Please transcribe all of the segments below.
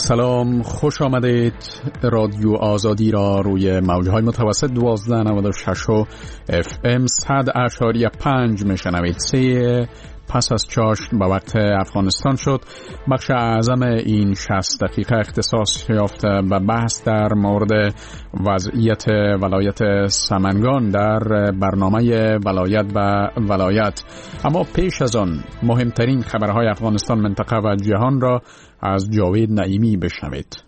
سلام، خوش آمدید. رادیو آزادی را روی موجهای متوسط 1296 و FM 100.5 میشنوید. 3 پس از چاشت به وقت افغانستان شد. بخش اعظم این 60 دقیقه اختصاص یافته به بحث در مورد وضعیت ولایت سمنگان در برنامه ولایت به ولایت. اما پیش از آن مهمترین خبرهای افغانستان، منطقه و جهان را از جاوید نعیمی بشنوید.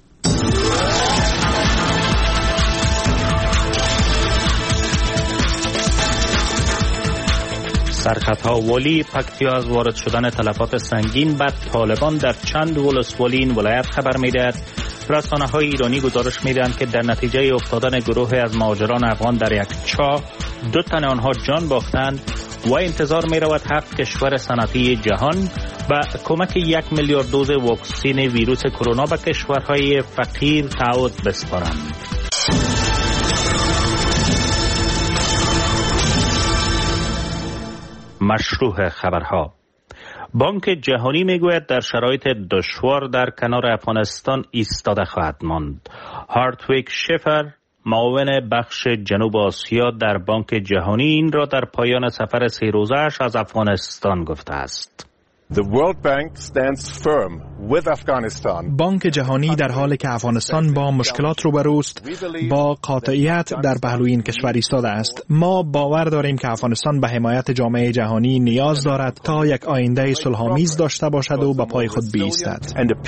سرخطها ولی پکتیا از وارد شدن تلفات سنگین بر طالبان در چند ولسوالی این ولایت خبر می‌دهد. رسانه‌های ایرانی گزارش می‌دهند که در نتیجه افتادن گروهی از مهاجران افغان در یک چاه 2 تن آنها جان باختند و انتظار می‌رود 7 کشور صنعتی جهان با کمک 1 میلیارد دوز واکسن ویروس کرونا به کشورهای فقیر تعهد بسپارند. مشروع خبرها. بانک جهانی میگوید در شرایط دشوار در کنار افغانستان ایستاده خواهد ماند. هارتویگ شفر، معاون بخش جنوب آسیا در بانک جهانی، این را در پایان سفر 3 روزه‌اش از افغانستان گفته است. The World Bank stands firm with Afghanistan. بانک جهانی در حالی که افغانستان با مشکلات روبروست با قاطعیت در پهلوی این کشور ایستاده است. ما باور داریم که افغانستان به حمایت جامعه جهانی نیاز دارد تا یک آینده صلح‌آمیز داشته باشد و به پای خود بایستد.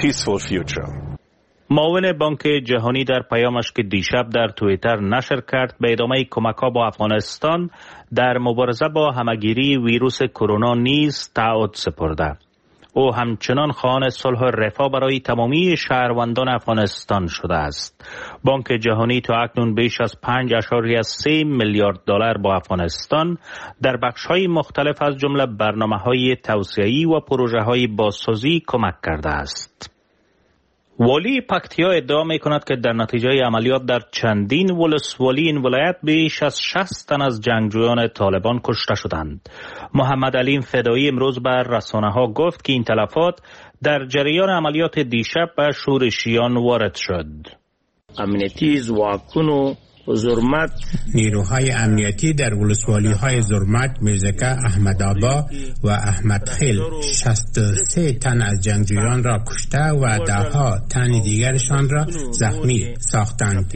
معاون بانک جهانی در پیامش که دیشب در توییتر نشر کرد به ادامه کمک‌ها با افغانستان در مبارزه با همه‌گیری ویروس کرونا نیز تعهد سپرده. او همچنان خواهان صلح و رفاه برای تمامی شهروندان افغانستان شده است. بانک جهانی تا اکنون بیش از 5.3 میلیارد دلار با افغانستان در بخش‌های مختلف از جمله برنامه‌های توسعه‌ای و پروژه‌های بازسازی کمک کرده است. والی پکتیا ادعا می کند که در نتیجه عملیات در چندین ولسوالی این ولایت بیش از 60 تن از جنگجویان طالبان کشته شدند. محمد علیم فدایی امروز بر رسانه ها گفت که این تلفات در جریان عملیات دیشب به شورشیان وارد شد. امنیتی زواکونو زرمت، نیروهای امنیتی در ولسوالی‌های زرمت، میرزکه، احمدآبا و احمدخیل 63 تن از جنگجویان را کشته و ده‌ها تن دیگرشان را زخمی ساختند.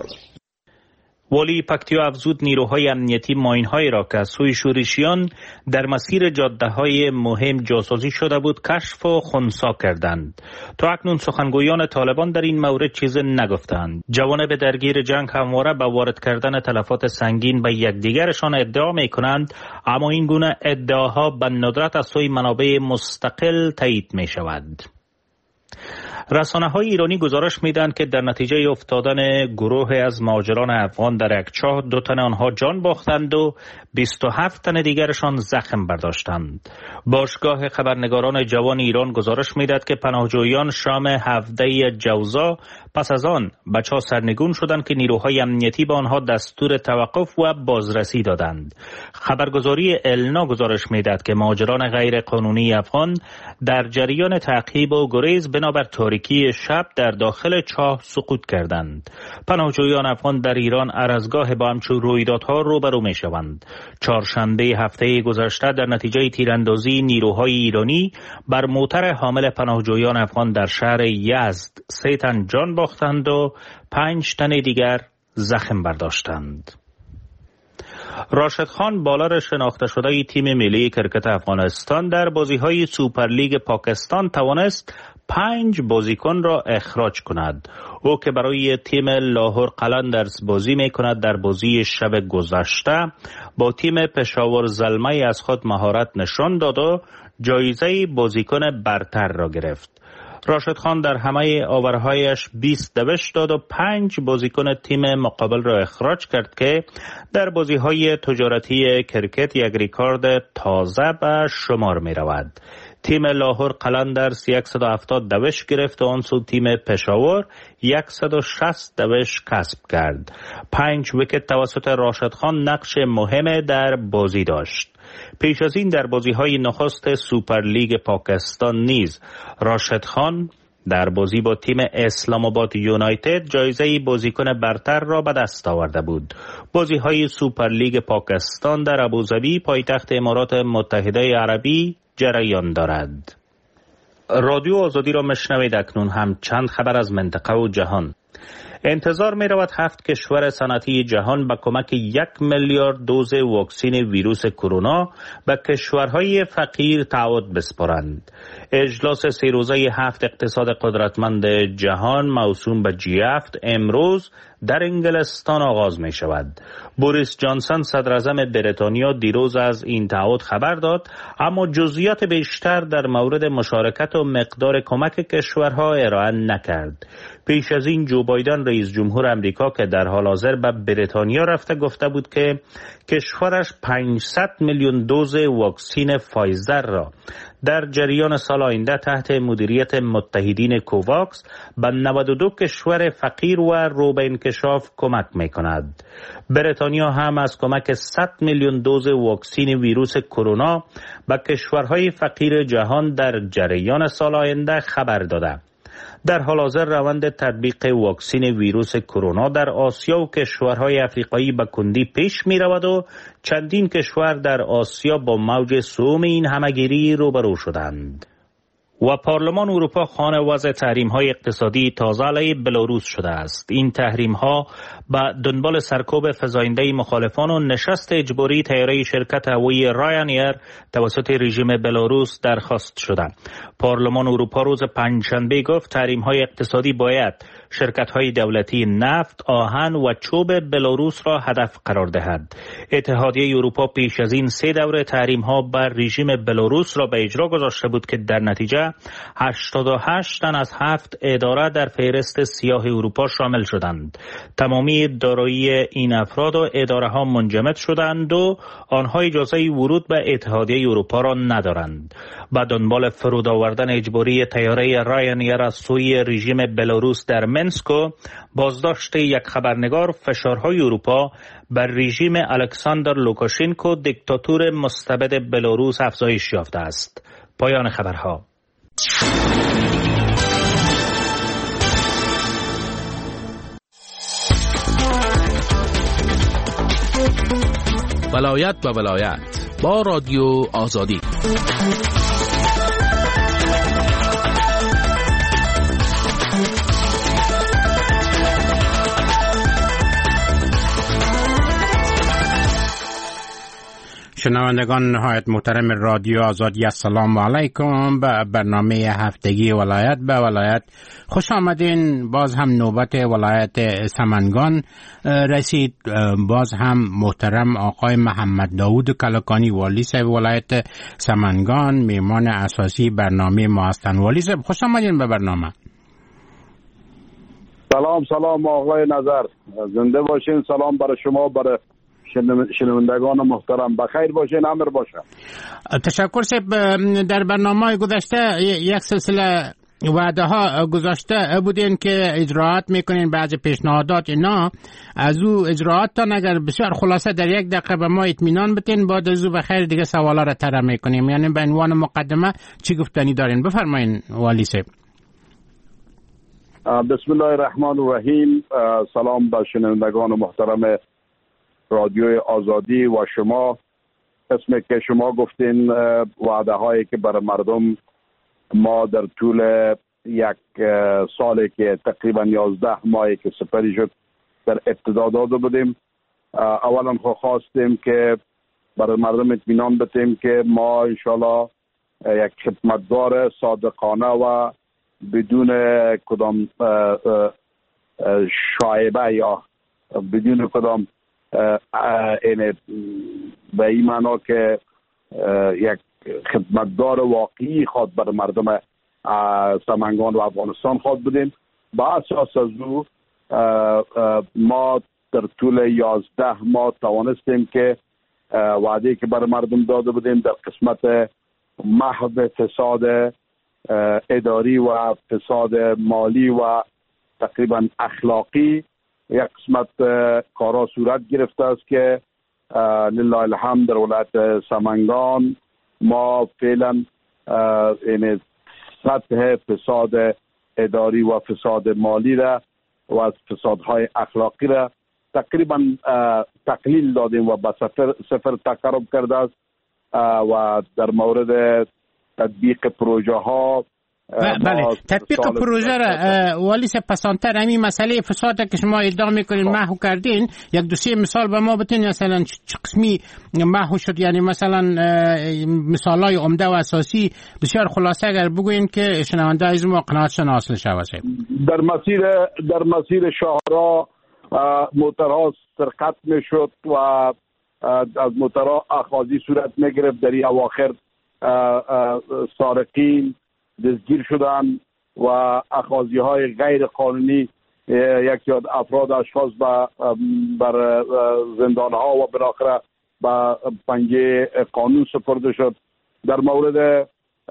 والی پکتیا افزود نیروهای امنیتی ماین‌هایی را که از سوی شورشیان در مسیر جاده‌های مهم جاسازی شده بود کشف و خنثی کردند. تا اکنون سخنگویان طالبان در این مورد چیز نگفتند. جوانب درگیر جنگ همواره به وارد کردن تلفات سنگین به یکدیگرشان ادعا می‌کنند، اما این گونه ادعاها به ندرت از سوی منابع مستقل تایید می‌شود. رسانه‌های ایرانی گزارش می‌دهند که در نتیجه افتادن گروهی از مهاجران افغان در یک چاه 2 تن آنها جان باختند و 27 تن دیگرشان زخم برداشتند. باشگاه خبرنگاران جوان ایران گزارش می‌دهد که پناهجویان شام 17 جوزا پس از آن به چاه سرنگون شدند که نیروهای امنیتی به آنها دستور توقف و بازرسی دادند. خبرگزاری النا گزارش می‌دهد که مهاجران غیر قانونی افغان در جریان تعقیب و گریز بنابر تاریکی شب در داخل چاه سقوط کردند. پناهجویان افغان در ایران هر از گاه با همچون رویدادها روبرو می‌شوند. چهارشنبه هفته گذشته در نتیجه تیراندازی نیروهای ایرانی بر موتر حامل پناهجویان افغان در شهر یزد 3 تن جان باختند و 5 تن دیگر زخم برداشتند. راشد خان، بالر شناخته شده تیم ملی کرکت افغانستان، در بازی‌های سوپرلیگ پاکستان توانست 5 بازیکن را اخراج کند. او که برای تیم لاهور قلندرز بازی می‌کند در بازی شب گذشته با تیم پشاور زلمه از خود مهارت نشان داد و جایزه بازیکن برتر را گرفت. راشد خان در همه آورهایش 20 دوش داد و 5 بازیکن تیم مقابل را اخراج کرد که در بازی‌های تجارتی کرکت یک ریکارد تازه به شمار می‌رود. تیم لاهور قلندرز 170 دوش گرفت و آن سو تیم پشاور 160 دوش کسب کرد. 5 ویکت توسط راشد خان نقش مهم در بازی داشت. پیش از این در بازی‌های نخست سوپرلیگ پاکستان نیز راشد خان در بازی با تیم اسلام آباد یونایتد جایزه بازیکن برتر را به دست آورده بود. بازی‌های سوپر لیگ پاکستان در ابوظبی پایتخت امارات متحده عربی جریان دارد. رادیو آزادی را میشنوید. اکنون هم چند خبر از منطقه و جهان. انتظار می رود 7 کشور صنعتی جهان با کمک 1 میلیارد دوز واکسن ویروس کرونا به کشورهای فقیر تعهد بسپارند. اجلاس 3 روزه 7 اقتصاد قدرتمند جهان موسوم به G7 امروز در انگلستان آغاز می شود. بوریس جانسون صدر اعظم بریتانیا دیروز از این تعهد خبر داد، اما جزئیات بیشتر در مورد مشارکت و مقدار کمک کشورها ارائه نکرد. پیش از این جو بایدن رئیس جمهور امریکا که در حال حاضر به بریتانیا رفته گفته بود که کشورش 500 میلیون دوز واکسن فایزر را در جریان سال آینده تحت مدیریت متحدین کوواکس به 92 کشور فقیر و رو به انکشاف کمک می کند. بریتانیا هم از کمک 100 میلیون دوز واکسن ویروس کرونا به کشورهای فقیر جهان در جریان سال آینده خبر داده. در حال حاضر روند تطبیق واکسن ویروس کرونا در آسیا و کشورهای افریقایی به کندی پیش می رود و چندین کشور در آسیا با موج سوم این همهگیری روبرو شدند. و پارلمان اروپا خواهان وضع تحریم‌های اقتصادی تازه علیه بلاروس شده است. این تحریم‌ها به دنبال سرکوب فزاینده مخالفان و نشست اجباری طیاره شرکت هوایی راینایر توسط رژیم بلاروس درخواست شده. پارلمان اروپا روز پنجشنبه گفت تحریم‌های اقتصادی باید شرکت‌های دولتی نفت، آهن و چوب بلاروس را هدف قرار دهد. اتحادیه اروپا پیش از این 3 دوره تحریم‌ها بر رژیم بلاروس را به اجرا گذاشته بود که در نتیجه 88 تن از 7 اداره در فهرست سیاه اروپا شامل شدند. تمامی دارایی این افراد و اداره ها منجمد شدند و آنها اجازه ورود به اتحادیه اروپا را ندارند. با دنبال فرود آوردن اجباری طیاره راینایر از سوی رژیم بلاروس در منسکو، بازداشت یک خبرنگار، فشارهای اروپا بر رژیم الکساندر لوکاشنکو دیکتاتور مستبد بلاروس افزایش یافته است. پایان خبرها. ولایت به ولایت با رادیو آزادی. شنوندگان نهایت محترم رادیو آزادی، السلام علیکم. به برنامه هفتگی ولایت به ولایت خوش آمدین. باز هم نوبت ولایت سمنگان رسید. باز هم محترم آقای محمد داود کلکانی والی صاحب ولایت سمنگان میهمان اساسی برنامه ما هستند. والی صاحب خوش آمدین به برنامه. سلام آقای نظر، زنده باشین. سلام برای شما، برای شنوندگان محترم. بخیر باشین، امر باشه. تشکر صاحب. در برنامه گذشته یک سلسله وعده ها گذاشته بودین که اجراعات میکنین، بعض پیشنهادات اینا از او اجراعاتتان اگر بسیار خلاصه در 1 دقیقه به ما اطمینان بدین، بعد از او بخیر دیگه سوالا را طرح میکنیم. یعنی به عنوان مقدمه چی گفتنی دارین؟ بفرمایین والی صاحب. بسم الله الرحمن الرحیم. سلام به شنوندگان محترم رادیوی آزادی و شما. اسمی که شما گفتین وعده هایی که برای مردم ما در طول 1 سالی که تقریبا 11 ماهی که سپری شد در ابتدا داده بودیم. اولا خواستیم که برای مردم اطمینان بدیم که ما انشالله یک خدمتگار صادقانه و بدون کدام شایبه یا بدون کدام به این معنا که یک خدمتگار واقعی خواد برای مردم سمنگان و افغانستان خواد بودیم. با اساس از او ما در طول 11 ماه توانستیم که وعده که برای مردم داده بودیم در قسمت محو فساد اداری و فساد مالی و تقریبا اخلاقی یک قسمت کارا صورت گرفته است که لله الحمد در ولایت سمنگان ما فعلا این سطح فساد اداری و فساد مالی را و از فسادهای اخلاقی را تقریبا تقلیل دادیم و به صفر تقرب کرده است و در مورد تطبیق پروژه ها بله تطبیق پروژه را والی پسانتر همین مسئله فساد که شما ادعا میکنین محو کردین یک دو سه مثال به ما بتین مثلا چه قسمی محو شد یعنی مثلا مثالای عمده و اساسی بسیار خلاصه اگر بگوین که شنونده از ما قناعتشان حاصل شود. در مسیر شاهراه موترها سرقت میشد و از موترها اخاذی صورت میگرفت. در این اواخر سارقین دستگیر شدن و اخاذی های غیر قانونی یکی از افراد اشخاص بر زندان ها و بالاخره به پنجه قانون سپرده شد. در مورد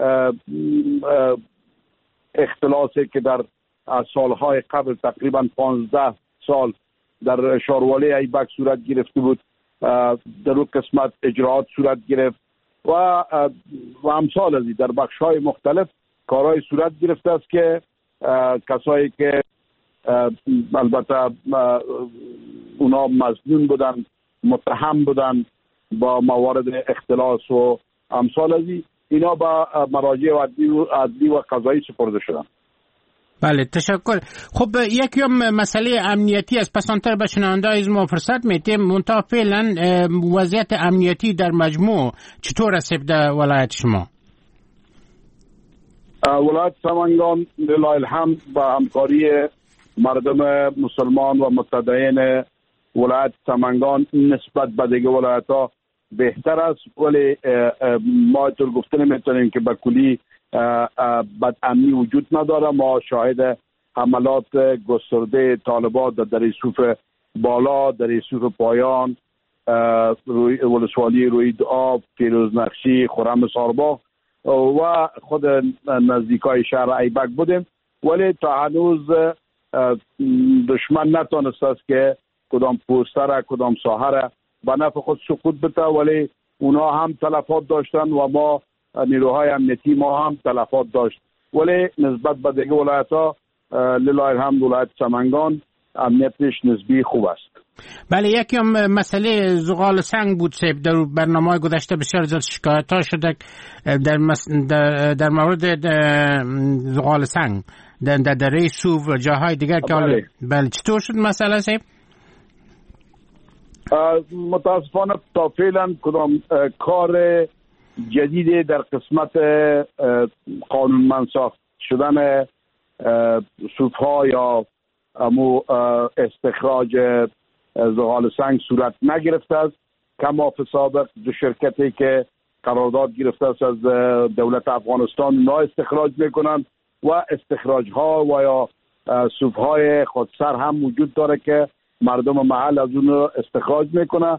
اختلاسی که در سالهای قبل تقریبا 15 سال در شاروالی ایبک صورت گرفته بود در اون قسمت اجراعات صورت گرفت و امثال ازی در بخش‌های مختلف کارهای صورت گرفته است که کسایی که البته اونا مظنون بودن متهم بودن با موارد اختلاس و امثال ازی اینا با مراجع عدلی و قضایی سپرده شدن. بله تشکر. خب یکم مسئله امنیتی از پسانتر به شنونده از ما فرصت میتیم منتها فعلا وضعیت امنیتی در مجموع چطور است در ولایت شما؟ ولایت سمنگان لله الحمد با همکاری مردم مسلمان و متدین ولایت سمنگان نسبت به دیگه ولایت ها بهتر است، ولی ما طور گفته نمیتونیم که به کلی بد امنی وجود نداره. ما شاهد حملات گسترده طالبان در یوسف بالا، در یوسف پایان، ولسوالی روی آب، پیروز نقشی، خرم سارباغ و خود نزدیکای شهر ایبک بودیم، ولی تا هنوز دشمن نتونست است که کدام پوستر کدام ساحه به نفع خود سقوط بده، ولی اونا هم تلفات داشتن و ما نیروهای امنیتی ما هم تلفات داشت، ولی نسبت به دیگه ولایت ها لله الحمد ولایت سمنگان امنیتش نسبی خوب است. بله یکی هم مسئله زغال سنگ بود سیب در برنامه گذشته بسیار زیاد شکایت ها شده در مورد زغال سنگ در دره سوف و جاهای دیگر که بله چطور شد مسئله سیب؟ متاسفانه تا فعلا کدام کار جدید در قسمت قانونمند ساخت شدن سوفها یا استخراج زغال سنگ صورت نگرفته است. کما فی سابق دو شرکتی که قرارداد گرفته است از دولت افغانستان نا استخراج میکنند و استخراج ها و یا سوفهای خودسر هم وجود داره که مردم محل از اون استخراج میکنه.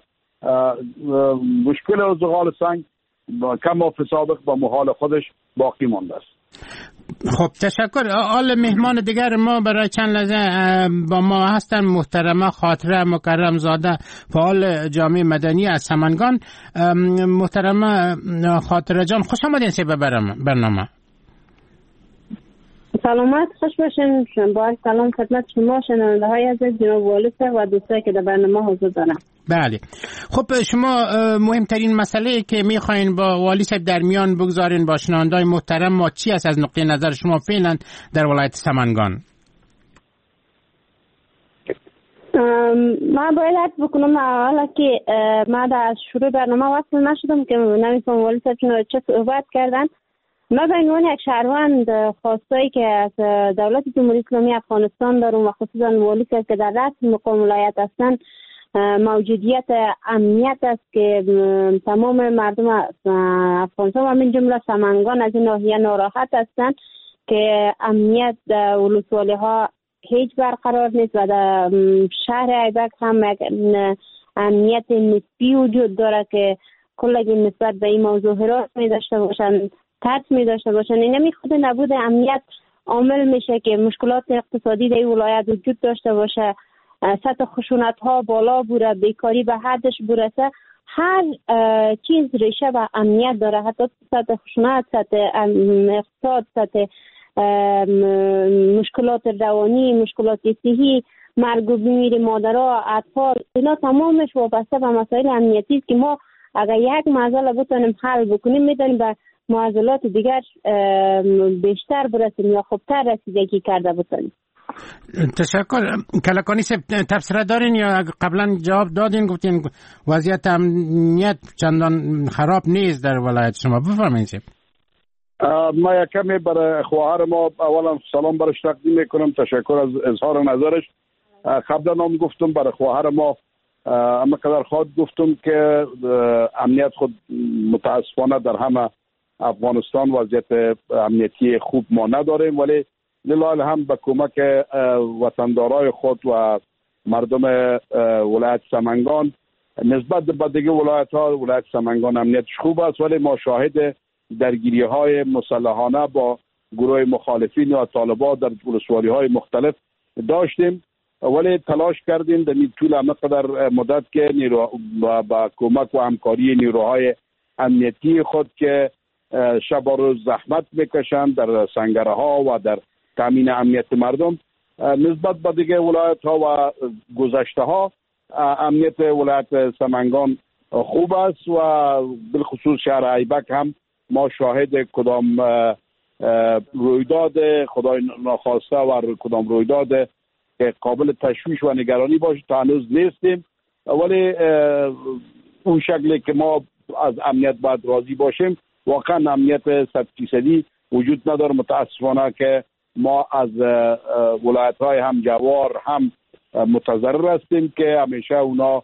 مشکل زغال سنگ کما فی سابق با محال خودش باقی مانده است. خب تشکر. آل مهمان دیگر ما برای چند لحظه با ما هستن محترمه خاطره مکرم زاده فعال جامعه مدنی از سمنگان. محترمه خاطره جان خوش آمدین سی به برنامه. سلامت خوش باشین. با سلام خدمت شما شنونده های عزیز جناب والی و دوستایی که در برنامه حضور دارن. بله خب شما مهمترین مسئله که میخواین با والی صاحب در میان بگذارین با شنونده‌های محترم ما چی است از نقطه نظر شما فعلا در ولایت سمنگان؟ من باید حد بکنم حالا که من در شروع برنامه وصل نشدم که نمیفهم والی صاحب چه صحبت کردن. من به عنوان یک شهروند خواستایی که از دولت جمهوری اسلامی افغانستان دارم و خصوصا والی صاحب که در رأس مقام ولایت هستن موجودیت امنیت است که تمام مردم افغانستان و من جمله سمنگان از این ناحیه ناراحت هستند که امنیت در ولسوالی ها هیچ برقرار نیست و در شهر ایبک هم امنیت نسبی وجود داره که کلگی نسبت به این موضوع حراس می داشته باشند، ترس می داشته باشند. این نمی خود نبود امنیت عامل میشه که مشکلات اقتصادی در این ولایت وجود داشته باشه، سطح خشونت ها بالا بوده، بیکاری به حدش برسه. هر چیز ریشه و امنیت داره، حتی سطح خشونت، سطح اقتصاد، سطح مشکلات روانی، مشکلات صحی، مرگ و میر مادرها، اطفال، اینا تمامش وابسته به مسائل امنیتی است که ما اگر یک معضل بتونیم حل بکنیم میتونیم به معضلات دیگر بیشتر برسیم یا خوبتر رسیدگی کرده بتونیم. تشکر. کلکانی صاحب تفسیر دارین یا قبلا جواب دادین گفتین وضعیت امنیت چندان خراب نیست در ولایت شما؟ بفرمایید. ما یک کمی برای خواهر ما اولا سلام برش تقدیم میکنم، تشکر از اظهار نظرش. قبلا هم گفتم برای خواهر ما اما قدر خواهد گفتم که امنیت خود متاسفانه در همه افغانستان وضعیت امنیتی خوب ما نداریم، ولی لله الحمد به کمک وطندارای خود و مردم ولایت سمنگان نسبت به دیگه ولایت سمنگان امنیتش خوب است، ولی ما شاهد درگیری های مسلحانه با گروه مخالفین و طالبان در ولسوالی های مختلف داشتیم، ولی تلاش کردیم در طول همقدر مدت که با کمک و همکاری نیروهای امنیتی خود که شب و روز زحمت میکشند در سنگره ها و در تامین امنیت مردم، نسبت به دیگه ولایت ها و گذشته ها امنیت ولایت سمنگان خوب است و بالخصوص شهر ایبک هم ما شاهد کدام رویداد خدای ناخواسته و کدام رویداد که قابل تشویش و نگرانی باشه تا هنوز نیستیم، ولی اون شکلی که ما از امنیت باید راضی باشیم واقعا امنیت 100% وجود نداره. متاسفانه که ما از ولایت‌های هم جوار هم متضرر هستیم که همیشه اونا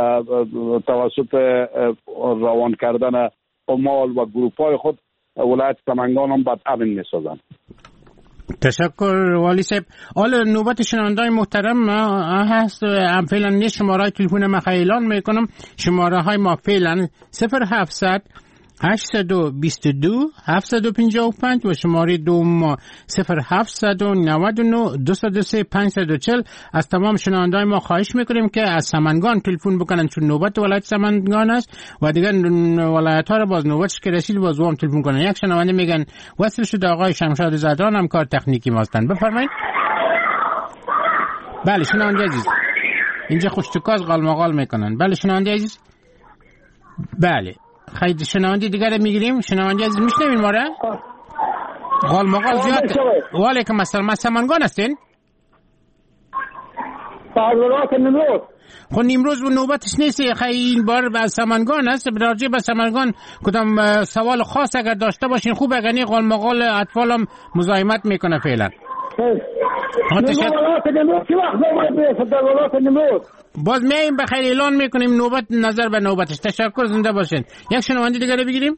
توسط روان کردن عمال و گروپ‌های خود ولایت سمنگان هم بد امن می‌سازن. تشکر والی صاحب. حالا نوبت شنونده‌های محترم هست. فعلا نیست شماره تلفن ما اعلان میکنم. شماره های ما فعلا 0700 822 755 و شماره دوم 0799 203 540. از تمام شنونده‌های ما خواهش میکنیم که از سمنگان تلفن بکنن چون نوبت ولایت سمنگان است و دیگر ولایت‌ها را باز نوبتش که رسید باز هم تلفن کنن. یک شنونده میگن وصل شده آقای شمشاد زدران، هم کار تکنیکی ماستن. بفرمایید. بله شنونده عزیز، اینجا خوشتکاز غالمغال میکنن. بله شنونده عزیز. بله خیلی شنونده دیگر میگیریم. شنونده عزیز میشنوین ما را؟ غالمغال زیاد. و علیکم السلام. از سمنگان هستین؟ خب نیمروز و نوبتش نیست، خیلی این بار از سمنگان هست. راجع به سمنگان کدام سوال خاص اگر داشته باشین خوب، اگر نه غالمغال اطفال هم مزاحمت میکنه فعلا. باز میایم به خیر اعلان میکنیم نوبت نظر به نوبتش. تشکر، زنده باشین. یک شنونده دیگه بگیریم.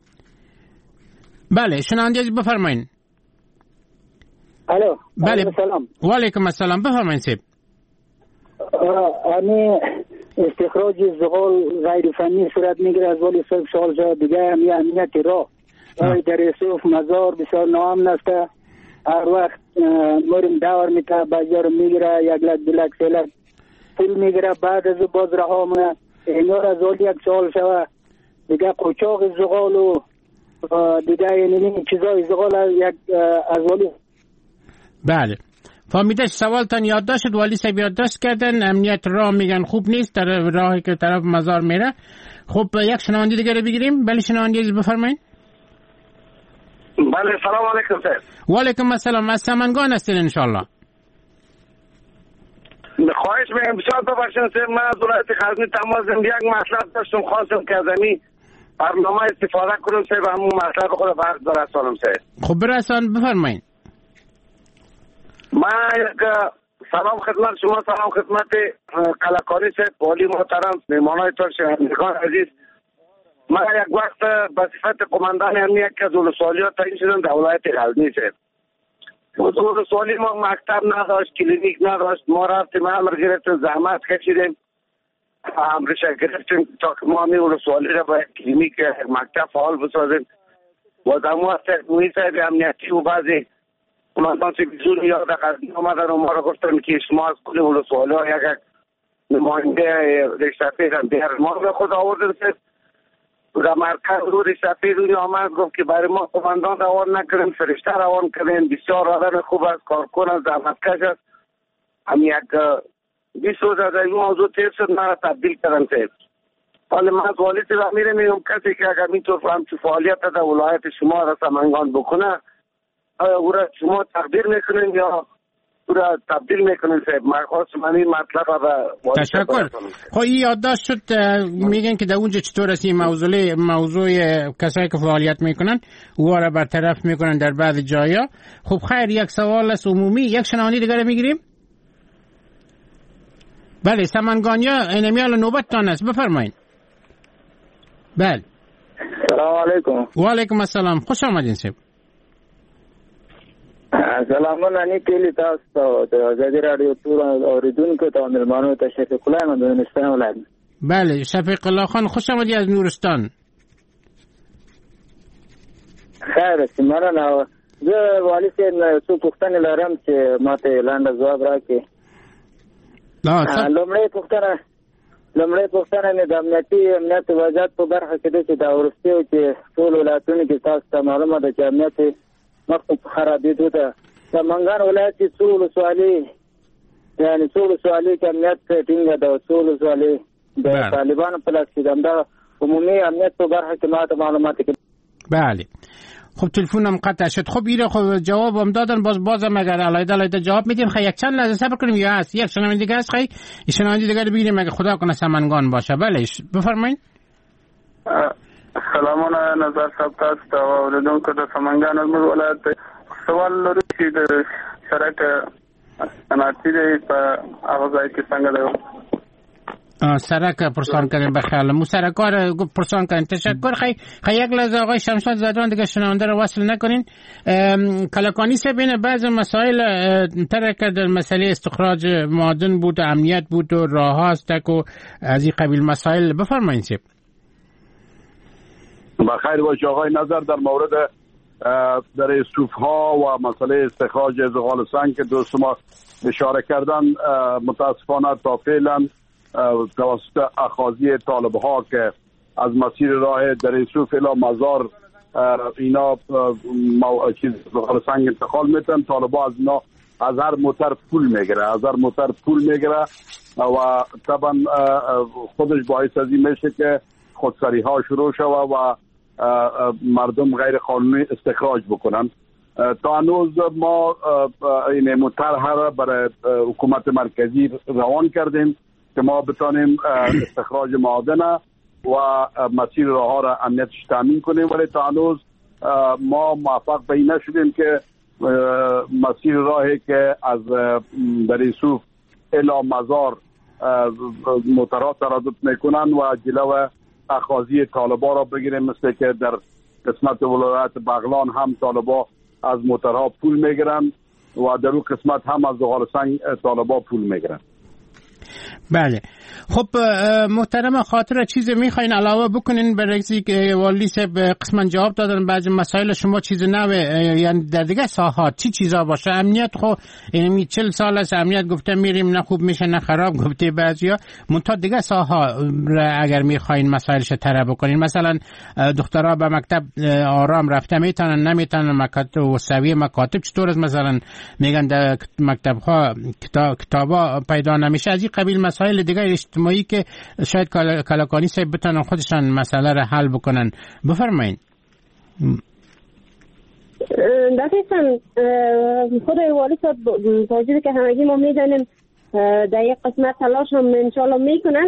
بله شنونده عزیز بفرمایید. الو. بله سلام. و علیکم السلام. بفرمایید سیب. استخراج زغال غیر فنی صورت میگیره از والی صاحب سال جا دیگه هم امنیت راه در رسوف مزار بسیار نام نسته. هر وقت مورم دور میته بازار میگیره، یک لک دو لک سه لک پول میگیره، بعد از باز رها مونه. اینا را از والی یک سال شوه دیگه قوچاق زغال و دیگه یعنی چیزای زغال یک از والی. بله فهمیدش. سوالتان یادداشت شد. والی صاحب یادداشت کردن. امنیت راه میگن خوب نیست در راهی که طرف مزار میره. خب یک شنونده دیگه رو بگیریم. بله شنونده عزیز بفرمایید. بله سلام علیکم سر. و علیکم السلام. از سمنگان هستین ان شاء الله. خواهش میکنم بسیار ببخشید سر، من از ولایت غزنی تماس یک مطلب داشتم خواستم که از این برنامه استفاده کنم سر و همون مطلب خود برسانم سر. خب برسان بفرمایید. من یک سلام خدمت شما، سلام خدمت کلکانی سر، والی محترم، مهمانای تو شنوندگان عزیز. من یک وقت به صفت قماندان امنیت که از ولسوالی ها تعیین شدم در ولایت غزنی سر. ولسوالی ما مکتب نداشت، کلینیک نداشت. ما رفتیم امر گرفتیم، زحمت کشیدیم، امرش گرفتیم تا که ما ولسوالی را با کلینیک مکتب فعال بسازیم. و در وقت مویی صاحب امنیتی و بعضی قماندان سیبیزون یا در غزنی آمدن و ما را گفتن که شما از کل ولسوالی ها یک نماینده رشته پیدن بیار. ما به خود آوردن سر در مرکز رود سفید اونی آمد گفت که برای ما قماندان روان نکردیم، فرشته روان کردیم، بسیار آدم خوب است، کارکن است، زحمتکش است. هم یک 20 روز از این موضوع تیر شد، من را تبدیل کردن تیر. حالا من از والی صاحب میگم کسی که اگر میتونه همچون فعالیت در ولایت شما را سمنگان بکنه، او را شما تقدیر میکنین یا او را تبدیل میکنین صاحب؟ من خواستم این مطلب را تشکر. خب این یادداشت شد. میگن که در اونجا چطور است این موضوع کسایی که فعالیت میکنن او را برطرف میکنن در بعض جایا. خب خیر، یک سوال است عمومی. یک شنوندی دیگر میگیریم. بله، سمنگانیا اینمیال نوبتتان است، بفرمایید. بله. سلام علیکم. و علیکم السلام، خوش آمدین صاحب. سلامونه نی کلی تاسو ته ازادي رادیو ټول اوریدونکو ته ملمانو ته شفیق الله من نورستان ولایت. بله شفیق الله خان، خوش آمدی از نورستان. خیر است، مننه. زه والی صاحب څو پوښتنې لرم چې ماته لاندې ځواب راکړي. لومړی پوښتنه مې د امنیت وضعیت په برخه کې ده چې دا وروستیو چې ټول ولایتونو کې تاسو ته معلومه ده چې امنیت مخکې خرابېدو ده. سمنګان ولایت کې څو ولسوالۍ کې امنیت ټینګه ده، څو ولسوالۍ د طالبانو په لاس کې ده. همدغه عمومي امنیت په برخه کې ماته معلومات کې. بله. خب تلفنم قطع شد. خب ایره خب جواب هم دادن، بازم اگر علایده جواب میدیم. خیلی یک چند لحظه صبر کنیم. یا هست یک شنونده دیگه هست، خیلی شنونده دیگه رو بگیریم اگه خدا کنه سمنگان باشه. بله بفرمایید. سلامونه نظر صاحب تاسو ته اوریدونکو د سمنگان ولایت سوال لرو چې د سرک صنعتي دی په هغه ځای کې څنګه ده؟ سرک پرسان کردیم بخیال مو سرکار پرسان کردیم. تشکر. خیلی یک لحظه آقای شمشاد زدوان دیگه شنونده رو وصل نکنین. کلکانی سه بین بعض مسائل ترک در مسئله استخراج معادن بود، امنیت بود و راه هاست و از این قبیل مسائل بفرمایید سیب. بخیر باشه آقای نظر در مورد در استوف ها و مسئله استخراج زغال سنگ که دوست ما اشاره کردن، متاسفانه تا فعلا توسط اخاذی طالب ها که از مسیر راه در استوف الی مزار اینا زغال سنگ انتقال میتن، طالب ها از اینا از هر موتر پول میگیره و طبعا خودش باعث از این میشه که خودسری ها شروع شوه و مردم غیر قانونی استخراج بکنن. تا هنوز ما این مطرح را برای حکومت مرکزی روان کردیم که ما بتانیم استخراج معادن و مسیر راه ها را امنیتش تامین کنیم، ولی تا هنوز ما موفق به این نشدیم که مسیر راهی که از در یوسف الی مزار موترها تردد میکنن و جلو اخاذی طالبا را بگیریم، مثل که در قسمت ولایت بغلان هم طالبا از موترها پول میگیرن و در اون قسمت هم از زغال سنگ طالبا پول میگیرن. بله. خب محترم خاطر چیزی میخواین علاوه بکنین برای که والی صاحب قسماً جواب دادن بعضی مسائل شما چیز نوه، یعنی در دیگه ساحات چی چیزا باشه؟ امنیت خب یعنی 40 سال است امنیت گفته میریم نه خوب میشه نه خراب گفته بعضیا، منتها دیگه ساحا اگر میخواین مسائلش طرح بکنین، مثلا دخترها به مکتب آرام رفته میتونن نمیتونن، مکاتب وسوی مکاتب چطور است؟ مثلا میگن در مکتب ها کتابا پیدا نمیشه، از این قبیل مسائل دیگه اجتماعی که شاید کلاکانی صاحب بتونن خودشان مسئله را حل بکنن. بفرمایید. دقیقاً خود والی صاحب توجیه که همگی ما میدانیم در یک قسمت تلاش هم انشاءالله میکنن.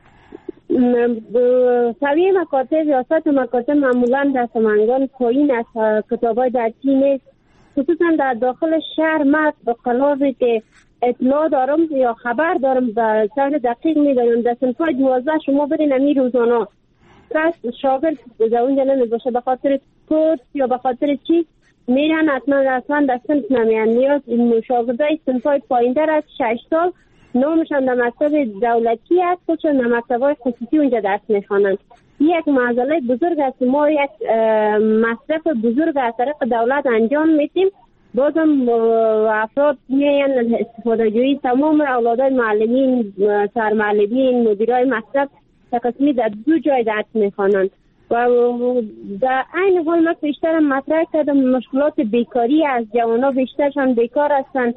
سویه مکاتب یا سطح مکاتب معمولا در سمنگان پایین از کتابای درسی نیست، خصوصا در داخل شهر. ما به خلافی که اطلاع دارم یا خبر دارم به طور دقیق میدانم در صنفای 12 شما برین امی روزانه کس شاگرد در اونجا نمی باشه به خاطر کورس یا به خاطر چی میرن حتما در صنف نمیان. نیاز این شاگردای صنفای پایین در از 6 سال نامشان در مکتب دولتی است، خودشان در مکتبای خصوصی اونجا درس میخوانند. یک معضله بزرگ است. ما یک مصرف بزرگ از طریق دولت انجام میدیم، بازم افراد میاین استفاده جویی تمام اولادای معلمین، سرمعلمین، مدیرای مکتب تقسیمی در 2 جای درس میخوانند. و در این حال من بیشتر مطرح کردم مشکلات بیکاری از جوانان بیشترشان بیکار هستند.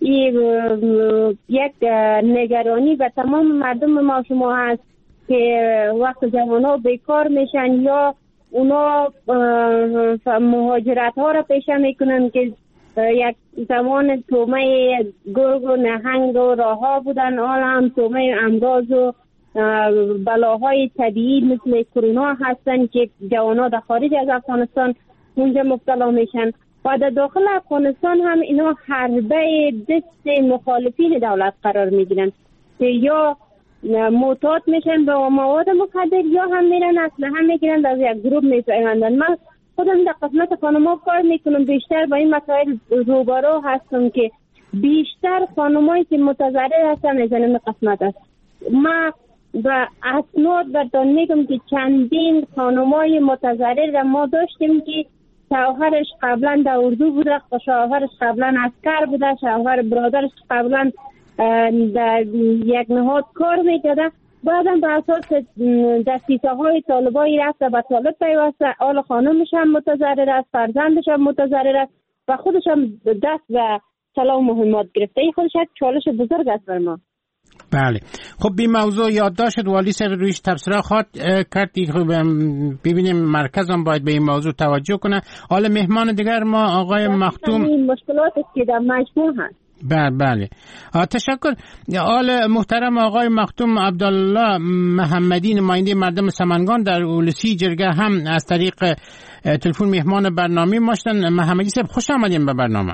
یک نگرانی به تمام مردم ما شما هست که وقت جوانان بیکار میشن یا اونا مهاجرت ها را پیشه میکنن که یک زمان تومه گرگ و نهنگ و راه ها بودن، حالا هم تومه امراض و بلاهای طبیعی مثل کرونا هستن که جوانان در خارج از افغانستان اونجا مبتلا میشن و در داخل افغانستان هم اینا حربه دست مخالفین دولت قرار میگیرن که یا معتاد میشن به مواد مخدر یا هم میرن اسلحه میگیرن از یک گروه میپیوندن. من خودم در قسمت خانم‌ها کار میکنم، بیشتر با این مسائل روبرو هستم که بیشتر خانمایی که متضرر هستن از این قسمت است. ما و اسناد براتون میگم که چندین خانمای متضرر ما داشتیم که شوهرش قبلا در اردو بوده، شوهرش قبلا عسکر بوده، شوهر برادرش قبلا در یک نهاد کار میکرده، بعدم به اساس دستیسه های طالبایی رفته به طالب پیوسته، حال خانمش هم متضرر است، فرزندش هم متضرر است و خودش هم دست و سلاح مهمات گرفته. این خودش یک چالش بزرگ است بر ما. بله، خب بی موضوع یادداشت والی سر رویش تبصره خواهد کردی. خب ببینیم مرکز هم باید به این موضوع توجه کنه. حالا مهمان دیگر ما آقای مختوم، این مشکلات که در مجموع هست. بله تشکر. حال محترم آقای مختوم عبدالله محمدی نماینده مردم سمنگان در اولسی جرگه هم از طریق تلفن مهمان برنامه ماشتن. محمدی صاحب خوش آمدین به برنامه.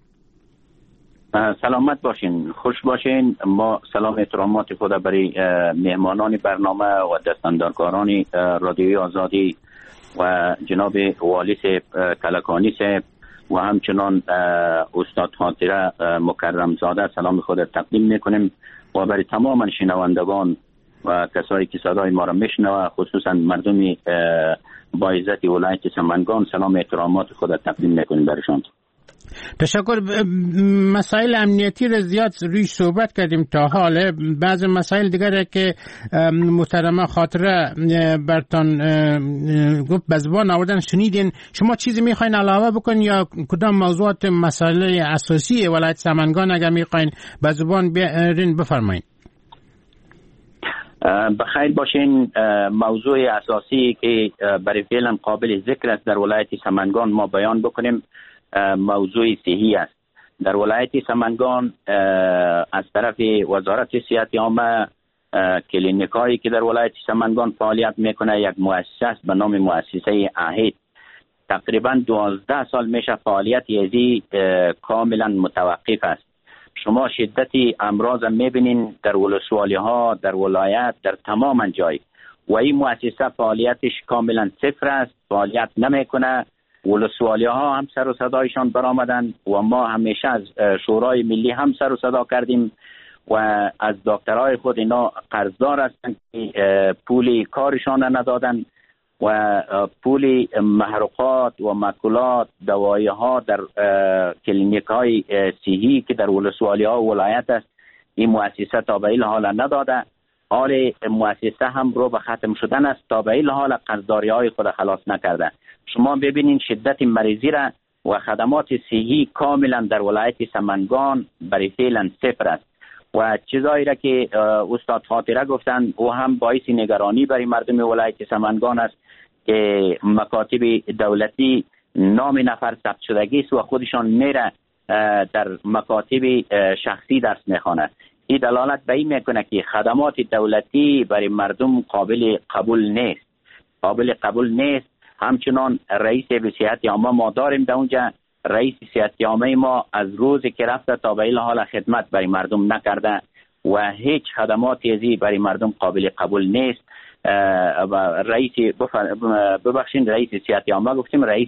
سلامت باشین، خوش باشین. ما سلام احترامات خود برای مهمانان برنامه و دستاندارکاران رادیوی آزادی و جناب والی صاحب کلکانی صاحب و همچنان استاد خاطره مکرم زاده سلام خود تقدیم میکنیم و برای تمام شنوندگان و کسایی که صدای ما را میشنوه، خصوصا مردم با عزت ولایت سمنگان سلام احترامات خود تقدیم میکنیم برشان. تشکر. مسائل امنیتی را زیاد روی صحبت کردیم تا حال. بعض مسائل دیگر که محترمه خاطره برتان گفت به زبان آوردن شنیدین، شما چیزی میخواین علاوه بکنین یا کدام موضوعات مسائل اساسی ولایت سمنگان اگر میخواین به زبان بیارین بفرمایین؟ بخیر باشین. موضوع اساسی که برای فعلا قابل ذکر است در ولایت سمنگان ما بیان بکنیم موضوع صحی است. در ولایت سمنگان از طرف وزارت صحت عامه کلینیکایی که در ولایت سمنگان فعالیت میکنه، یک مؤسسه است به نام مؤسسه اهید. تقریبا 12 سال میشه فعالیت ازی کاملا متوقف است. شما شدتی امراض میبینین در ولسوالی ها، در ولایت، در تمام جای و این مؤسسه فعالیتش کاملا صفر است، فعالیت نمیکنه. ولسوالی ها هم سر و صدایشان برآمدن و ما همیشه از شورای ملی هم سر و صدا کردیم و از دکترای خود اینا قرضدار هستند که پول کارشان ندادن و پول محروقات و ماکولات دوایی ها در کلینیک های صحی که در ولسوالی ها ولایت است این مؤسسه تا به این حال نداده. حال مؤسسه هم رو به ختم شدن است، تا به این حال قرضداری های خود خلاص نکرده. شما ببینین شدت مریضی را و خدمات صحی کاملا در ولایت سمنگان برای فعلا صفر است و چیزایی را که استاد خاطره گفتن او هم باعث نگرانی برای مردم ولایت سمنگان است که مکاتب دولتی نام نفر ثبت شدگی است و خودشان میره در مکاتب شخصی درس میخوانه. این دلالت به این میکنه که خدمات دولتی برای مردم قابل قبول نیست. همچنان رئیس صحت عامه ما داریم در اونجا. رئیس صحت عامه ما از روزی که رفته تا به این حال خدمت برای مردم نکرده و هیچ خدماتی ازی برای مردم قابل قبول نیست. رئیس صحت عامه گفتیم، رئیس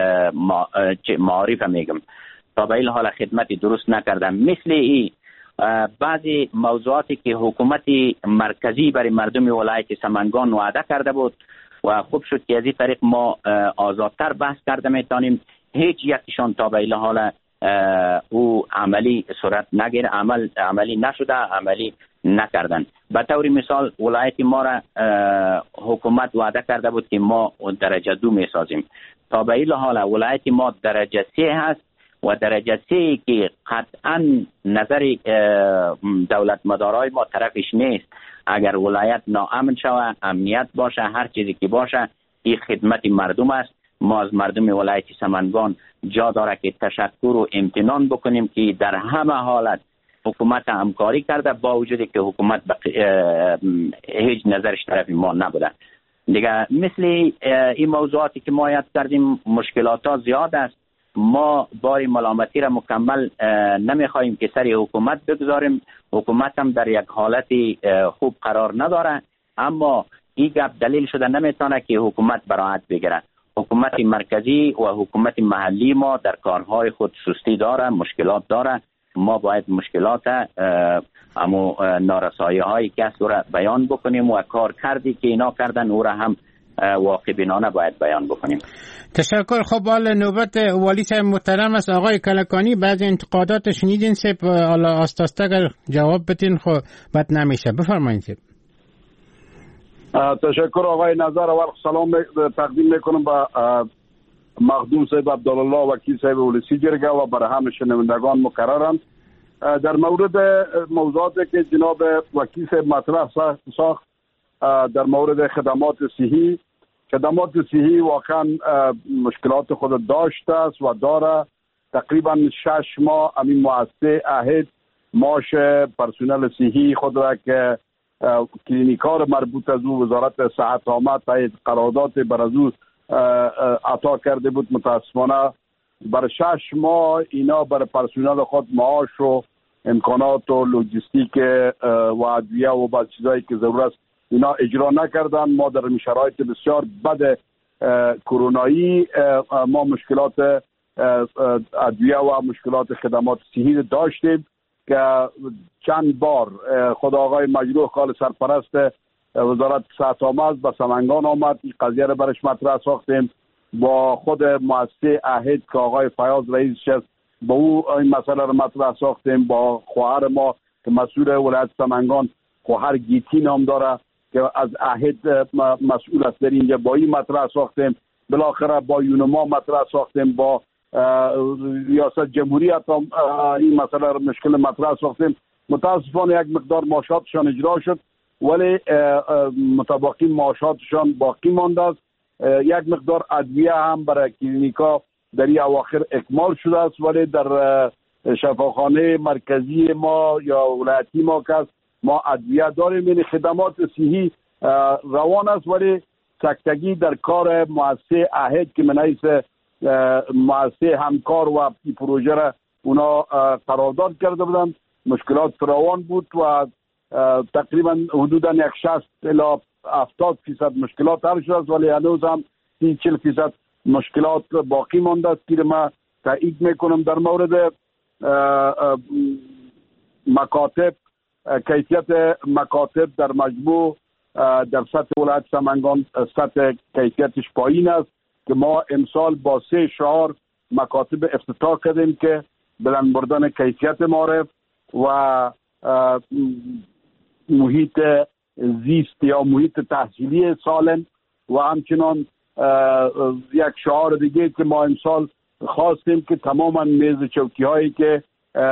معارف میگم، تا به این حال خدمت درست نکرده. مثل این بعضی موضوعاتی که حکومت مرکزی برای مردم ولایت سمنگان وعده کرده بود و خوب شد که از این طریق ما آزادتر بحث کرده میتونیم، هیچ یکیشان تا به این حال او عملی صورت نگیر، عملی نشده، عملی نکردن. به طور مثال ولایت ما را حکومت وعده کرده بود که ما درجه 2 می سازیم. تا به این حال ولایت ما درجه 3 هست و درجه 3 که قطعا نظر دولت مدارای ما طرفش نیست. اگر ولایت ناامن شود، امنیت باشه، هر چیزی که باشه، این خدمت مردم است. ما از مردم ولایت سمنگان جا داره که تشکر و امتنان بکنیم که در همه حالت حکومت همکاری کرده، با وجودی که حکومت هیچ نظرش طرف ما نبوده. دیگه مثل این موضوعاتی که ما یاد کردیم، مشکلات ها زیاد است. ما بار ملامتی را مکمل نمیخواهیم که سر حکومت بگذاریم. حکومت هم در یک حالت خوب قرار نداره، اما این گپ دلیل شده نمیتونه که حکومت براحت بگیره. حکومت مرکزی و حکومت محلی ما در کارهای خود سستی داره، مشکلات داره. ما باید مشکلات اما نارسایی هایی که است را بیان بکنیم و کار کردی که اینا کردن او را هم واقع بینانه باید بیان بکنیم. تشکر. خب حالا نوبت والی صاحب محترم است. آقای کلکانی بعضی انتقادات شنیدین سب، حالا آستاسته اگر جواب بدین خب بد نمیشه. بفرمایید سب. تشکر آقای نظر. اول سلام تقدیم میکنم به مخدوم صاحب عبدالله وکیل صاحب ولسی جرگه و برای همه شنوندگان مکررم. در مورد موضوعاتی که جناب وکیل صاحب مطرح ساخت در مورد خدمات صحی واقعا مشکلات خود داشته است و داره. تقریبا 6 ماه همین مؤسسه عهد معاش پرسنل صحی خود را که کلینیکار مربوط از او وزارت صحت آمد تایید قرارداد بر از او عطا کرده بود، متاسفانه بر 6 ماه اینا بر پرسنل خود معاش و امکانات و لوجستیک و ادویه و بعض چیزایی که ضرورت اینا اجرا نکردن. ما در شرایط بسیار بد کرونایی ما مشکلات ادویه و مشکلات خدمات صحی داشتیم که چند بار خود آقای مجروح خال سرپرست وزارت صحت آمد به سمنگان آمد، این قضیه را برش مطرح ساختیم. با خود مؤسسه عهد که آقای فیاض رئیس است با او این مسئله را مطرح ساختیم. با خواهر ما که مسئول ولایت سمنگان خواهر گیتی نام داره که از عهد مسئول است در اینجا، با این مطرح ساختیم. بالاخره با یونما مطرح ساختیم، با ریاست جمهوری این مسئله را مشکل مطرح ساختیم. متاسفانه یک مقدار معاشاتشان اجرا شد ولی متباقی معاشاتشان باقی مانده است. یک مقدار ادویه هم برای کلینیکا در این اواخر اکمال شده است، ولی در شفاخانه مرکزی ما یا ولایتی ما که ما ادویه داریم. یعنی خدمات صحی روان است ولی سکتگی در کار مؤسسه عهد که من حیث مؤسسه همکار و پروژه را اونا قرارداد کرده بودند، مشکلات فراوان بود و تقریبا حدودا 60 الی 70% مشکلات حل شده است، ولی هنوز هم 30-40% مشکلات باقی مانده است که ما تایید میکنم. در مورد مکاتب، کیفیت مکاتب در مجموع در سطح ولایت سمنگان سطح کیفیتش پایین است که ما امسال با 3 شعار مکاتب افتتاح کردیم که بلند بردن کیفیت معرف و محیط زیست یا محیط تحصیلی سالم و همچنان یک شعار دیگه که ما امسال خواستیم که تماما میز چوکی هایی که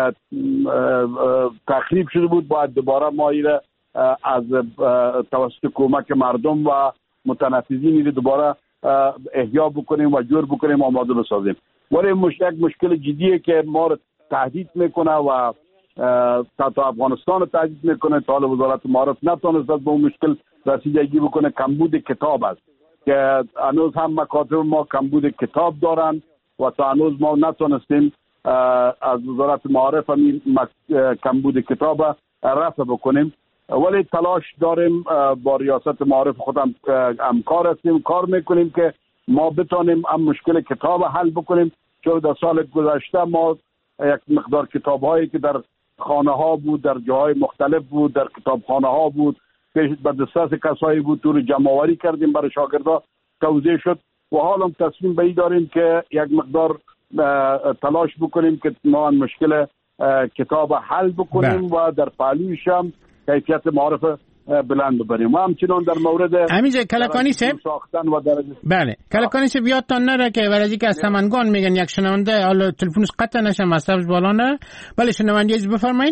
تخریب شده بود باید دوباره ما ایره از توسط کمک مردم و متنفذین دوباره احیا بکنیم و جور بکنیم و آماده بسازیم. ولی یک مشکل جدیه که ما رو تهدید میکنه و تا افغانستان رو تهدید میکنه. تا حالا وزارت معارف نتونست به اون مشکل رسیدگی بکنه. کمبود کتاب است که هنوز هم مکاتب ما کمبود کتاب دارن و تا هنوز ما نتونستیم از وزارت معارف همین کمبود کتاب رفع بکنیم. ولی تلاش داریم، با ریاست معارف خودم همکار هستیم، کار میکنیم که ما بتانیم هم مشکل کتاب حل بکنیم. چون در سال گذشته ما یک مقدار کتاب هایی که در خانه ها بود، در جاهای مختلف بود، در کتابخانه ها بود، پیش به دسترس کسایی بود، تو رو جمع آوری کردیم برای شاگردا توزیع شد و حالا تصمیم به این داریم که یک مقدار تلاش بکنیم که ما مشکل کتاب حل بکنیم و در پهلویش هم کیفیت معارف بلند ببریم. و همچنان در مورد همینجا کلکانی سب ساختن و درجه بله کلکانی سب یادتان نره که برای که از سمنگان میگن یک شنونده حالا تلفنش قطع نشه مصرفش بالا نره. بله شنونده از بفرمایید.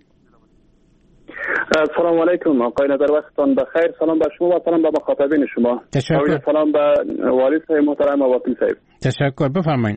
سلام علیکم آقای نظر وقتتان بخیر. سلام به شما و سلام به مخاطبین شما. تشکر. سلام به والی صاحب محترم و وکیل صاحب. تشکر بفرمایید.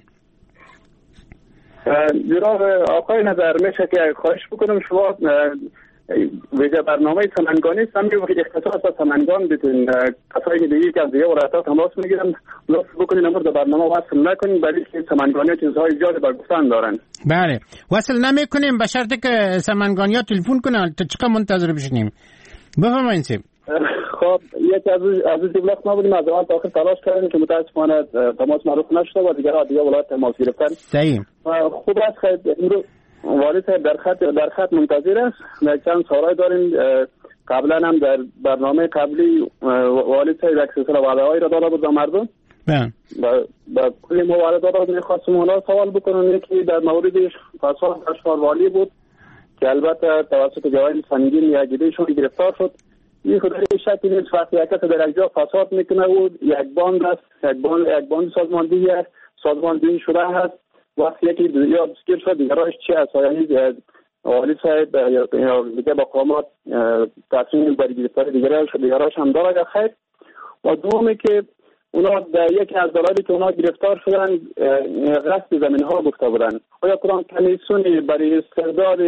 جناب آقای نظر میشه که خواهش بکنم شما ویژه برنامه سمنگانی سمی اختصاص به سمنگان بدین کسایی دیگه که از دیگه ولایت‌ها تماس میگیرن لطف بکنین امروز برنامه وصل نکنین برای که سمنگانی چیزهای زیادی بر گفتن دارن. بله وصل نمیکنیم به شرطی که سمنگانی‌ها تلفن کنن تا چقدر منتظر بشینیم. بفرمایید سیم. خب یک از جملات ما بودیم از اول تا آخر تلاش کردیم که متاسفانه تماس معروف نشده و دیگه ولایت تماس گرفتن. صحیح. خوب است که امروز والی صاحب در خط منتظر است. چند سوال داریم. قبلا هم در برنامه قبلی والی صاحب یک سلسله وعده‌هایی را داده بود به مردم. با کلی موارد را می‌خواستم اونا سوال بکنم. یکی در موردش فساد اشغال والی بود که البته توسط جواهر سنگین یا جدیشون گرفتار شد. این خودی شکی نیست وقتی یک کس در یک جا فساد میکنه و یک باند است یک باند سازماندهی شده هست. وقتی یکی یا دستگیر شد دیگرش چی است؟ یعنی والی صاحب یا دیگه مقامات تصمیم بر گرفتن دیگرش هم داره یا خیر؟ و دومی که اونا در یکی از دلایلی که اونا گرفتار شدن غصب زمین ها گفته بودن. آیا کدام کمیسیونی برای استرداد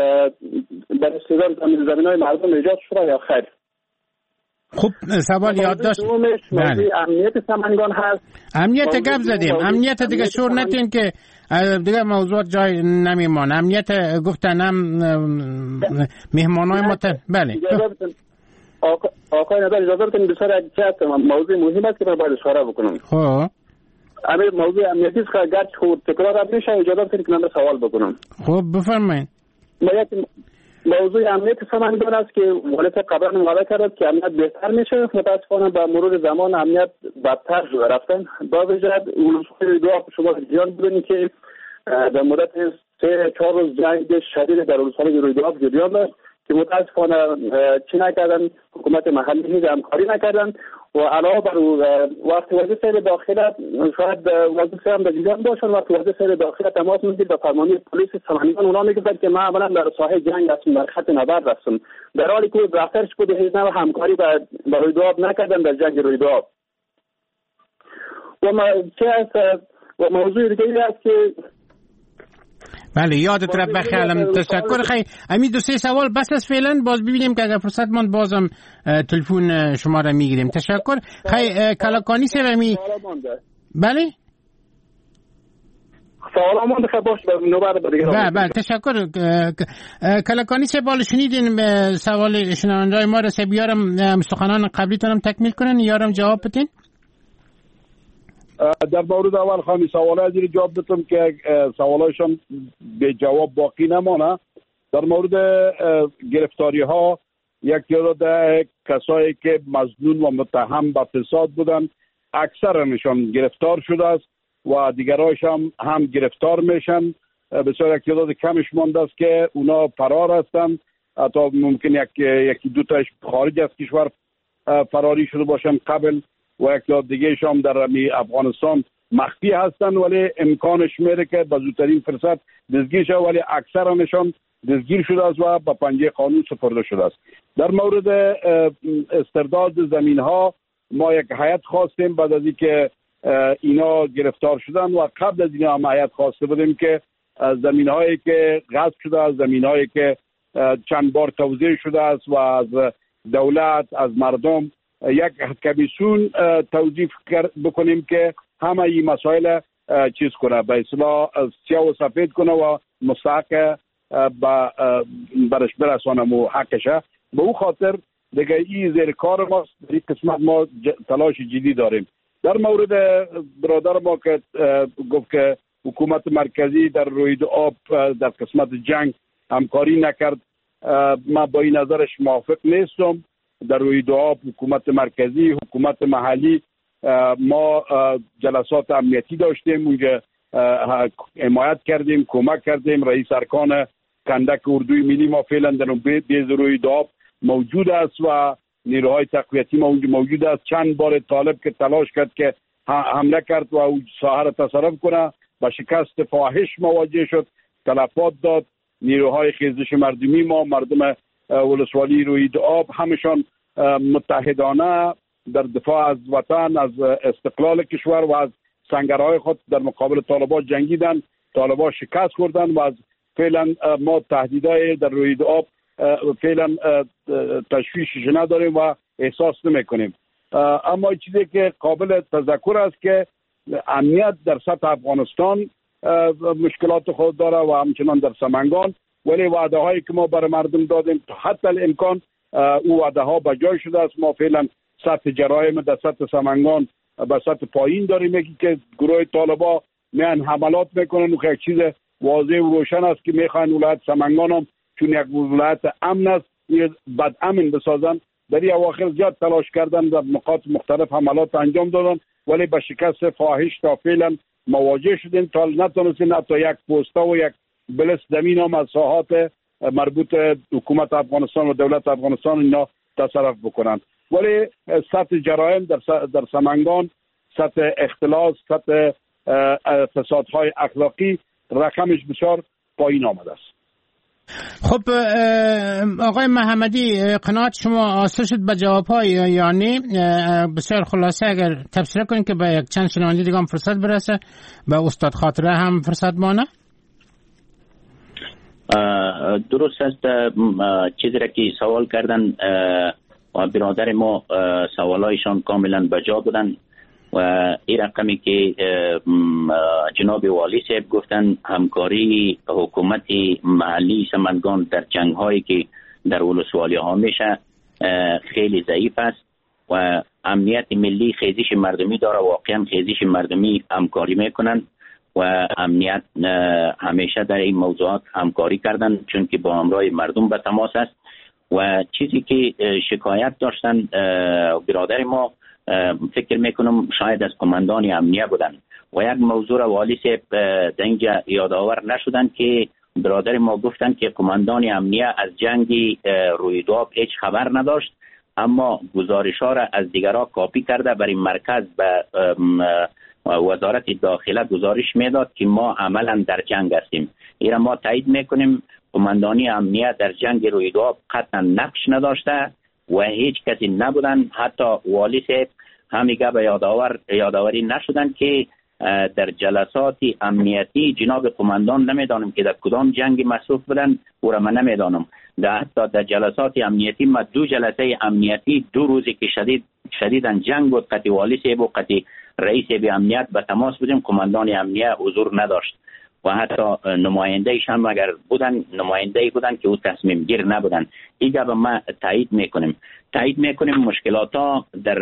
زمین های مردم ایجاد شده یا خیر؟ خوب سوال یاد داشت. بله. امنیت سمنگان هست. امنیت گپ زدیم. امنیت دیگه شور نتین که دیگه موضوعات جای نمیمانه. امنیت گفتن هم مهمانای ما بله. آقای نظر اجازه بدین بسیار یک چیز موضوع مهم است که من باید اشاره بکنم. خب امیر موضوع امنیتی است که گرچه خود تکرار نمیشه اجازه بدین که من سوال بکنم. خب بفرمایید. موضوع امنیت سمنگان است که ولایت قبلا مقاله کرد که امنیت بهتر میشه. متاسفانه با مرور زمان امنیت بدتر شده رفتن. با وجود اولوسای دو شما دیان بودن که در مدت 3-4 روز جنگ شدید در اولوسای رویداد جریان داشت که متاسفانه چی نکردن، حکومت محلی هیچ همکاری نکردن و علاوه بر وقتی وزیر سیر داخله شاید وزیر سیر هم در جریان باشن وقتی وزیر سیر داخله تماس میگیرد به فرمانده پلیس سمنگان اونا میگفتن که من اولا در ساحه جنگ هستم در خط نبرد هستم در حالی که رفتارش بوده هیچ نوع همکاری با رویداد نکردن در جنگ رویداد. و و موضوع دیگه است که بله یادت رفت بخیرم. تشکر خیلی. امی 2-3 سوال بس از فعلا باز ببینیم که اگر فرصت ماند بازم تلفن شما را میگیریم. تشکر خیلی. کلکانی سر امی بله سوال ما بخیر باش بله تشکر. کلکانی سر بالا شنیدین سوال شنونده‌های ما را سه بیارم سخنان قبلیتونم تکمیل کنن یارم جواب بدین. در مورد اول خواهی سوالای دیگه جواب بدم که سوالایشان به جواب باقی نمانه. در مورد گرفتاری ها یک تعداد کسایی که مظنون و متهم به فساد بودن اکثرشان گرفتار شده است و دیگرایش هم گرفتار میشن. بسیار یک تعداد کمش مانده است که اونا فرار هستند. حتی ممکن یکی دو تاش خارج از کشور فراری شده باشن قبل و یک تعداد دیگه هم در افغانستان مخفی هستند ولی امکانش میره که به زودترین فرصت دستگیر شود ولی اکثرشان دستگیر شده است و به پنجه قانون سپرده شده است. در مورد استرداد زمین ها ما یک هیئت خواستیم بعد از اینکه اینا گرفتار شدن و قبل از اینا هم هیئت خواسته بودیم که زمین هایی که غصب شده است زمین هایی که چند بار توزیع شده است و از دولت از مردم یک کمیسیون توظیف بکنیم که همه این مسائل چیز کنه به اصطلاح سیاه و سفید کنه و مستحق برش برسانه و حقشه. به او خاطر دیگه این زیر کار ماست. در این قسمت ما تلاش جدی داریم. در مورد برادر ما که گفت که حکومت مرکزی در روید آب در قسمت جنگ همکاری نکرد من با این نظرش موافق نیستم. در روید آب حکومت مرکزی حکومت محلی ما جلسات امنیتی داشتیم اونجا حمایت کردیم، کمک کردیم. رئیس ارکان کندک اردوی ملی ما فعلا در بیض رویداد موجود است و نیروهای تقویتی موجود است. چند بار طالب که تلاش کرد که حمله کرد و او ساحه را تصرف کنه، با شکست فاحش مواجه شد، تلفات داد. نیروهای خیزش مردمی ما، مردم ولسوالی رویداد، همشان متحدانه در دفاع از وطن، از استقلال کشور و از سنگرهای خود در مقابل طالبان جنگیدند. طالبان شکست خوردن و از فعلا ما تهدیدهای در رویداد فعلا تشویشش نداریم و احساس نمیکنیم. اما چیزی که قابل تذکر است که امنیت در سطح افغانستان مشکلات خود داره و همچنان در سمنگان، ولی وعده هایی که ما برای مردم دادیم حتی الامکان او وعده ها به جای شده است. ما فعلا سطح جرایم در سطح سمنگان به سطح پایین داریم. یکی که گروه طالبا میان حملات میکنن و یک چیز واضح و روشن است که میخوان ولایت سمنگان هم چون یک ولایت امن است بد امن بسازن. در این اواخر زیاد تلاش کردن، در نقاط مختلف حملات انجام دادن، ولی به شکست فاحش تا فعلا مواجه شدیم. تا نتونستیم حتی یک پوستا و یک بلس زمین هم از ساحات مربوط حکومت افغانستان و دولت افغانستان اینا تصرف بکنند. ولی سطح جرایم در سمنگان، سطح اختلاس، سطح فسادهای اخلاقی رقمش بسیار پایین آمده است. خب آقای محمدی، قناعت شما حاصل شد به جواب‌های؟ یعنی بسیار خلاصه اگر تفسیر کنید که به یک چند شنونده دیگه هم فرصت برسه، به استاد خاطره هم فرصت مانه. درست است. چیزی را که سوال کردن و برادر ما سوالایشان کاملا بجا بودن و این رقمی که جناب والی صاحب گفتن همکاری حکومت محلی سمنگان در جنگ هایی که در ولسوالی ها میشه خیلی ضعیف است و امنیت ملی خیزش مردمی داره. واقعا خیزش مردمی همکاری میکنن و امنیت همیشه در این موضوعات همکاری کردن چون که با همراه مردم به تماس است. و چیزی که شکایت داشتن برادر ما فکر میکنم شاید از کماندان امنیه بودن و یک موضوع را والی صاحب در اینجا یادآور نشدن که برادر ما گفتن که کماندان امنیه از جنگ رویداد هیچ خبر نداشت، اما گزارش ها را از دیگرها کاپی کرده برای مرکز به وزارت داخله گزارش میداد که ما عملا در جنگ هستیم. این ما تایید میکنیم. کماندانی امنیه در جنگ رویداد قطعا نقش نداشته و هیچ کسی نبودن. حتی والی صاحب همیگه به یادآوری نشدن که در جلسات امنیتی جناب قماندان نمیدانم که در کدام جنگ مصروف بودن، او را من نمیدانم. حتی در جلسات امنیتی ما 2 جلسه امنیتی 2 روزی که شدیدن جنگ بود، قطعی والی صاحب و قطعی رئیس به امنیت به تماس بودیم، کماندان امنیه حضور نداشت و حتی نمایندهش هم اگر بودن نمایندهی بودن که او تصمیم گیر نبودن. ایگه به ما تایید میکنیم مشکلات ها در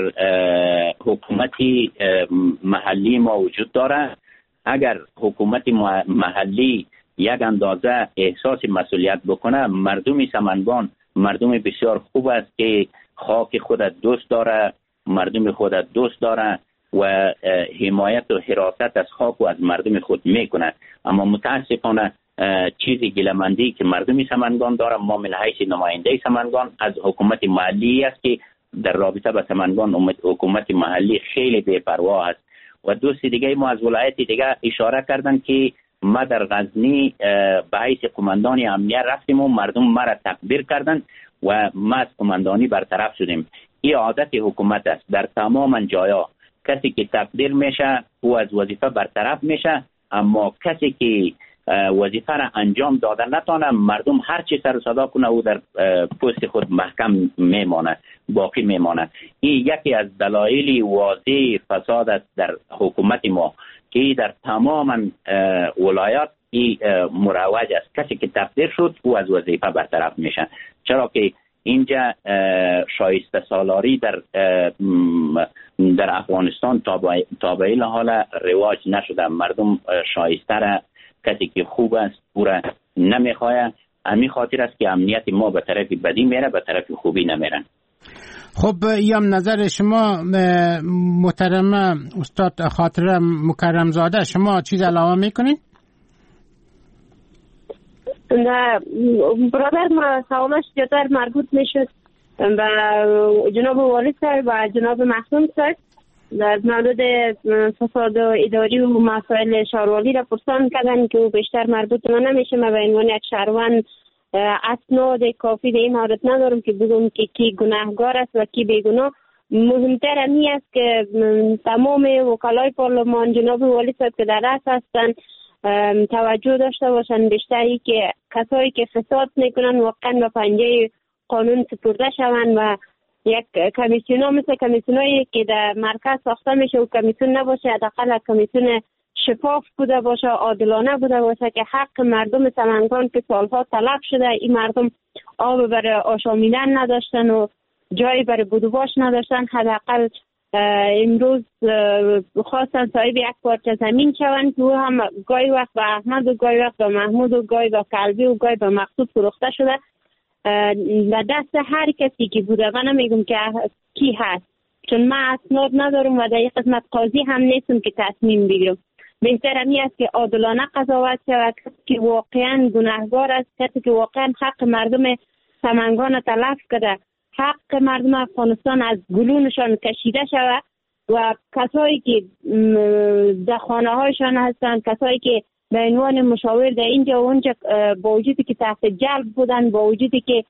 حکومتی محلی ما وجود داره. اگر حکومت محلی یک اندازه احساس مسئولیت بکنه، مردم سمنگان مردم بسیار خوب است که خاک خودت دوست داره، مردم خودت دوست داره و حمایت و حراست از خاک و از مردم خود میکنه. اما متاسفانه چیزی گلمندی که مردم سمنگان داره، ما من حیث نماینده سمنگان از حکومت محلی است که در رابطه با سمنگان حکومت محلی خیلی بی‌پروا است. و دوست دیگه ما از ولایت دیگه اشاره کردن که ما در غزنی به حیث قماندان امنیه رفتیم و مردم ما را تکبیر کردن و ما از قماندانی برطرف شدیم. این عادت حکومت است. در تمام جایا کسی که تقدیر میشه او از وظیفه برطرف میشه، اما کسی که وظیفه را انجام داده نتونه، مردم هر چی سر صدا کنه او در پست خود محکم میمانه، باقی میمانه. این یکی از دلایل واضح فساد است در حکومت ما که در تمام ولایات این مروج است. کسی که تقدیر شد او از وظیفه برطرف میشه، چرا که اینجا شایسته سالاری در افغانستان تا به این حال رواج نشده. مردم شایسته را کسی که خوب است او را نمیخواه. همین خاطر است که امنیت ما به طرف بدی میره، به طرف خوبی نمیره. خب یام نظر شما محترم استاد خاطره مکرمزاده، شما چیز علاوه میکنین؟ نه برادر ما سوالش زیادتر مربوط میشد و جناب والی صاحب و جناب محسوم صاحب در مورد فساد اداری و مسائل شهروالی را پرسان کردن که بیشتر مربوط ما نمیشه. ما به عنوان یک شهروند اسناد کافی به این مورد ندارم که بگم که کی گناهگار است و کی بیگناه. مهمتر امی است که تمام وکلای پارلمان جناب والی صاحب که در رأس هستند توجه داشته باشند بیشتری که کسایی که فساد میکنن واقعا به پنجه قانون سپرده شوند و یک کمیسیون ها مثل کمیسیون هایی که در مرکز ساخته میشه و کمیسیون نباشه، حداقل کمیسیون شفاف بوده باشه، عادلانه بوده باشه که حق مردم سمنگان که سالها طلب شده، این مردم آب برای آشامیدن نداشتن و جایی برای بودوباش نداشتن، حداقل امروز خواستن صاحب یک پارچه زمین شوند که هم گاهی وقت به احمد و گاهی وقت به محمود و گاهی به قلبی و گاهی به مقصود فروخته شده و دست هر کسی که بوده. و نمیگم که کی هست چون من اسناد ندارم و در این قسمت قاضی هم نیستم که تصمیم بگیرم. بهتر همی است که عادلانه قضاوت شود، کسی که واقعا گناهگار است، کسی که واقعا حق مردم سمنگان تلف کرده، حق مردم افغانستان از گلونشان کشیده شود و کسایی که در خانه هایشان هستند، کسایی که به عنوان مشاور در اینجا و اونجا با وجودی که تحت جلب بودن، با وجودی که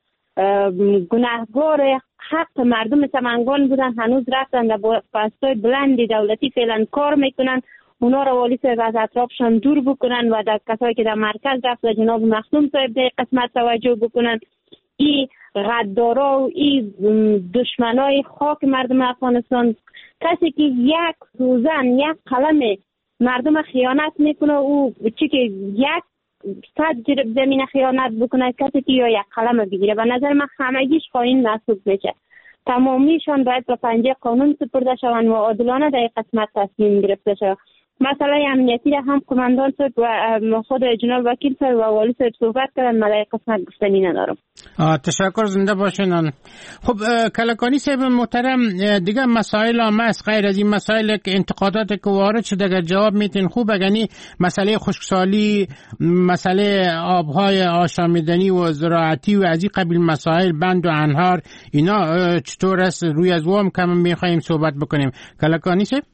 گناهگار حق مردم سمنگان بودن، هنوز رفتن در پستای بلند دولتی فعلا کار میکنن. اونا را والی صاحب از اطرافشان دور بکنن و در کسایی که در مرکز رفت و جناب مخدوم صاحب در قسمت توجه بکنن. این غدارا و این دشمنای خاک مردم افغانستان، کسی که یک روزن یک قلم مردم خیانت میکنه او چی که یک صد جرب زمین خیانت بکنه، کسی که یا یک قلم بگیره و نظر من همگیش خائن محسوب میشه. تمامیشان باید به پنجه قانون سپرده شوند و عادلانه در قسمت تصمیم گرفته شود. مسئله امنیتی را هم کماندان صاحب و خود جناب وکیل صاحب و والی صاحب صحبت کردن، من در قسمت گفتنی ندارم. تشکر، زنده باشین. خب کلکانی صاحب محترم، دیگه مسائل هم هست غیر از این مسائل که انتقادات که وارد شده اگر جواب میتین خوب. یعنی مسئله خشکسالی، مسئله آبهای آشامیدنی و زراعتی و از این قبیل مسائل، بند و انهار، اینا چطور است؟ روی از وام کم میخوایم صحبت بکنیم. کلکانی صاحب؟